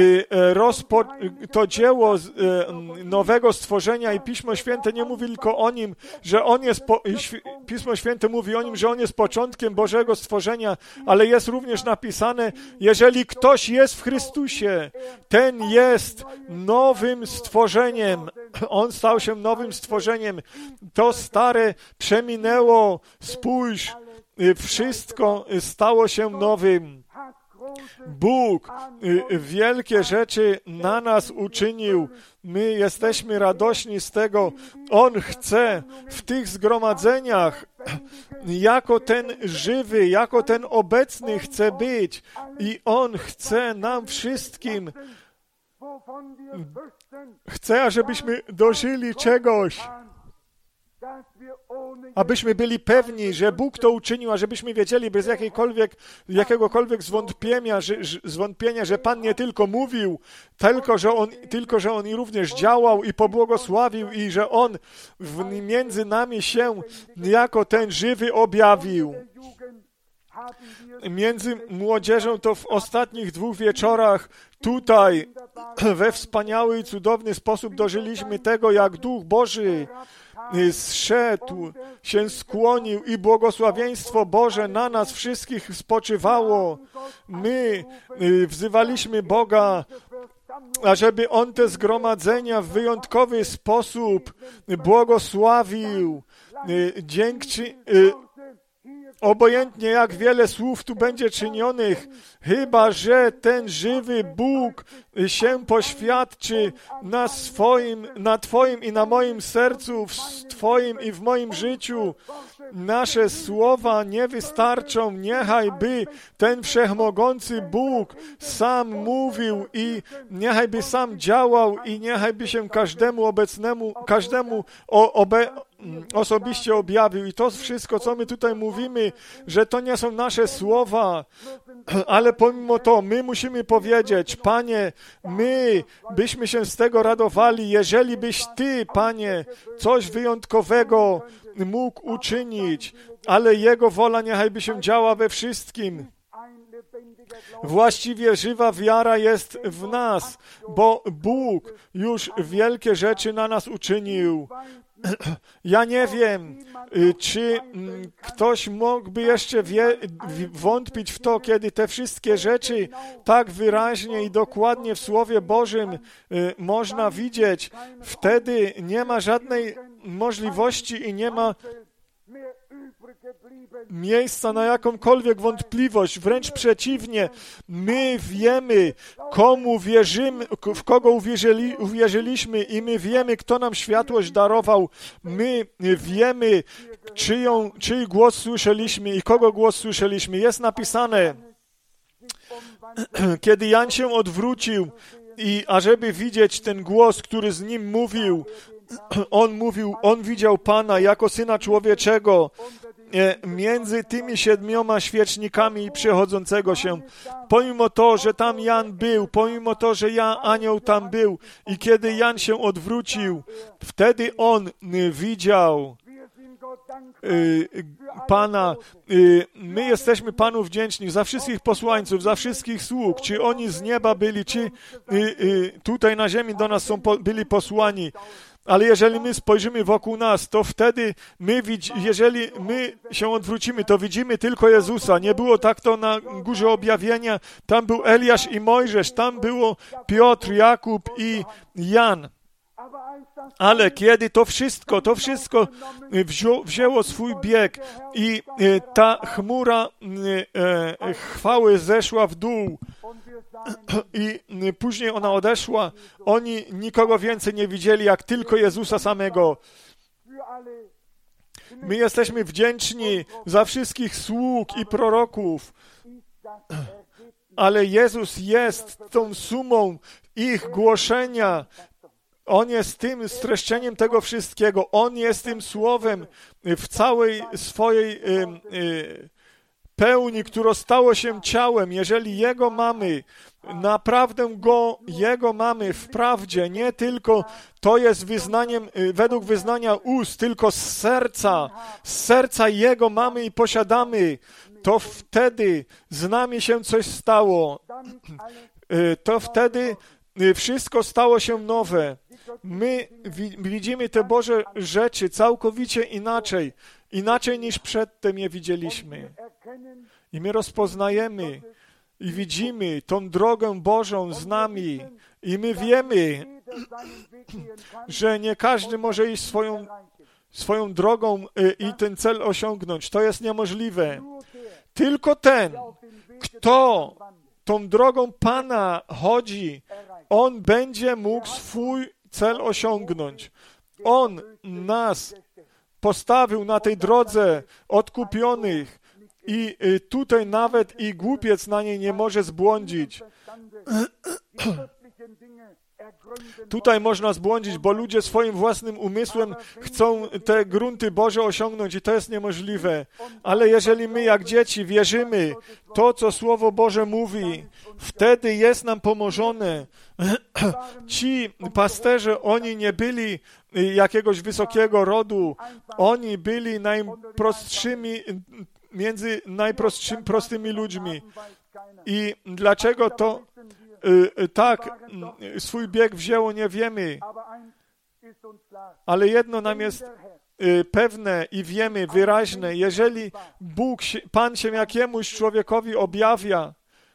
to dzieło nowego stworzenia i Pismo Święte nie mówi tylko o nim, że on jest, Pismo Święte mówi o nim, że on jest początkiem Bożego stworzenia, ale jest również napisane, jeżeli ktoś jest w Chrystusie, ten jest nowym stworzeniem. On stał się nowym stworzeniem. To stare przeminęło, spójrz, wszystko stało się nowym. Bóg wielkie rzeczy na nas uczynił. My jesteśmy radośni z tego. On chce w tych zgromadzeniach jako ten żywy, jako ten obecny chce być. I On chce nam wszystkim, chce, ażebyśmy dożyli czegoś, abyśmy byli pewni, że Bóg to uczynił, a żebyśmy wiedzieli bez jakiegokolwiek zwątpienia, że Pan nie tylko mówił, tylko że On i również działał i pobłogosławił i że On między nami się jako ten żywy objawił. Między młodzieżą to w ostatnich 2 wieczorach tutaj we wspaniały i cudowny sposób dożyliśmy tego, jak Duch Boży zszedł, się skłonił i błogosławieństwo Boże na nas wszystkich spoczywało. My wzywaliśmy Boga, ażeby On te zgromadzenia w wyjątkowy sposób błogosławił. Obojętnie jak wiele słów tu będzie czynionych, chyba że ten żywy Bóg się poświadczy na Twoim i na moim sercu, w Twoim i w moim życiu. Nasze słowa nie wystarczą, niechaj by ten wszechmogący Bóg sam mówił i niechaj by sam działał i niechaj by się każdemu osobiście objawił. I to wszystko, co my tutaj mówimy, że to nie są nasze słowa, ale pomimo to my musimy powiedzieć: Panie, my byśmy się z tego radowali, jeżeli byś Ty, Panie, coś wyjątkowego mógł uczynić, ale Jego wola niechaj by się działa we wszystkim. Właściwie żywa wiara jest w nas, bo Bóg już wielkie rzeczy na nas uczynił. Ja nie wiem, czy ktoś mógłby jeszcze wątpić w to, kiedy te wszystkie rzeczy tak wyraźnie i dokładnie w Słowie Bożym można widzieć. Wtedy nie ma żadnej możliwości i nie ma miejsca na jakąkolwiek wątpliwość. Wręcz przeciwnie, my wiemy, komu wierzymy, w kogo uwierzyliśmy i my wiemy, kto nam światłość darował. My wiemy, czyj głos słyszeliśmy i kogo głos słyszeliśmy. Jest napisane, kiedy Jan się odwrócił i ażeby widzieć ten głos, który z nim mówił, on widział Pana jako Syna Człowieczego między tymi 7 świecznikami i przechodzącego się. Pomimo to, że tam Jan był, pomimo to, że anioł tam był i kiedy Jan się odwrócił, wtedy on widział Pana. My jesteśmy Panu wdzięczni za wszystkich posłańców, za wszystkich sług, czy oni z nieba byli, czy tutaj na ziemi do nas byli posłani. Ale jeżeli my spojrzymy wokół nas, to wtedy jeżeli my się odwrócimy, to widzimy tylko Jezusa. Nie było tak to na Górze Objawienia. Tam był Eliasz i Mojżesz, tam było Piotr, Jakub i Jan. Ale kiedy to wszystko wzięło swój bieg i ta chmura chwały zeszła w dół i później ona odeszła, oni nikogo więcej nie widzieli, jak tylko Jezusa samego. My jesteśmy wdzięczni za wszystkich sług i proroków, ale Jezus jest tą sumą ich głoszenia. On jest tym streszczeniem tego wszystkiego. On jest tym słowem w całej swojej pełni, które stało się ciałem. Jeżeli Jego mamy, naprawdę Jego mamy w prawdzie, nie tylko to jest wyznaniem, według wyznania ust, tylko z serca Jego mamy i posiadamy, to wtedy z nami się coś stało. To wtedy wszystko stało się nowe. My widzimy te Boże rzeczy całkowicie inaczej niż przedtem je widzieliśmy. I my rozpoznajemy i widzimy tą drogę Bożą z nami. I my wiemy, że nie każdy może iść swoją drogą i ten cel osiągnąć. To jest niemożliwe. Tylko ten, kto tą drogą Pana chodzi, on będzie mógł swój cel osiągnąć. On nas postawił na tej drodze odkupionych i tutaj nawet i głupiec na niej nie może zbłądzić. Tutaj można zbłądzić, bo ludzie swoim własnym umysłem chcą te grunty Boże osiągnąć i to jest niemożliwe. Ale jeżeli my jak dzieci wierzymy to, co Słowo Boże mówi, wtedy jest nam pomożone. Ci pasterze, oni nie byli jakiegoś wysokiego rodu, oni byli najprostszymi, między prostymi ludźmi. I dlaczego to tak swój bieg wzięło, nie wiemy. Ale jedno nam jest pewne i wiemy, wyraźne. Jeżeli Pan się jakiemuś człowiekowi objawia,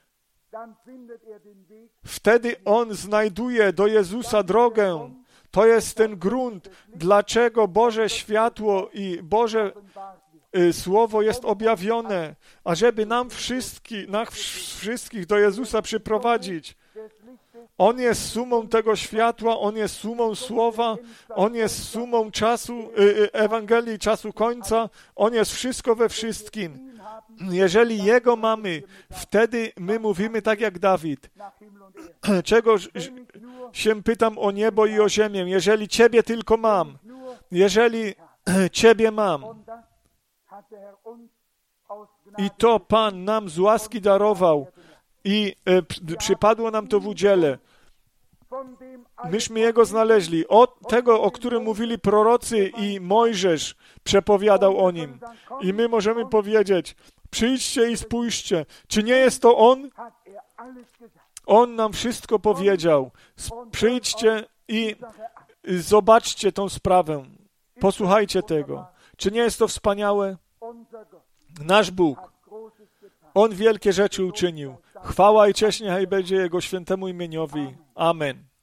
wtedy on znajduje do Jezusa drogę. To jest ten grunt, dlaczego Boże światło i Boże Słowo jest objawione, ażeby nas wszystkich do Jezusa przyprowadzić. On jest sumą tego światła, On jest sumą Słowa, On jest sumą czasu Ewangelii, czasu końca, On jest wszystko we wszystkim. Jeżeli Jego mamy, wtedy my mówimy tak jak Dawid. Czego się pytam o niebo i o ziemię? Jeżeli Ciebie tylko mam, jeżeli Ciebie mam, i to Pan nam z łaski darował i przypadło nam to w udziale. Myśmy Jego znaleźli. Tego, o którym mówili prorocy i Mojżesz przepowiadał o Nim. I my możemy powiedzieć, przyjdźcie i spójrzcie. Czy nie jest to On? On nam wszystko powiedział. Przyjdźcie i zobaczcie tą sprawę. Posłuchajcie tego. Czy nie jest to wspaniałe? Nasz Bóg, On wielkie rzeczy uczynił. Chwała i cześć niechaj będzie Jego świętemu imieniowi. Amen.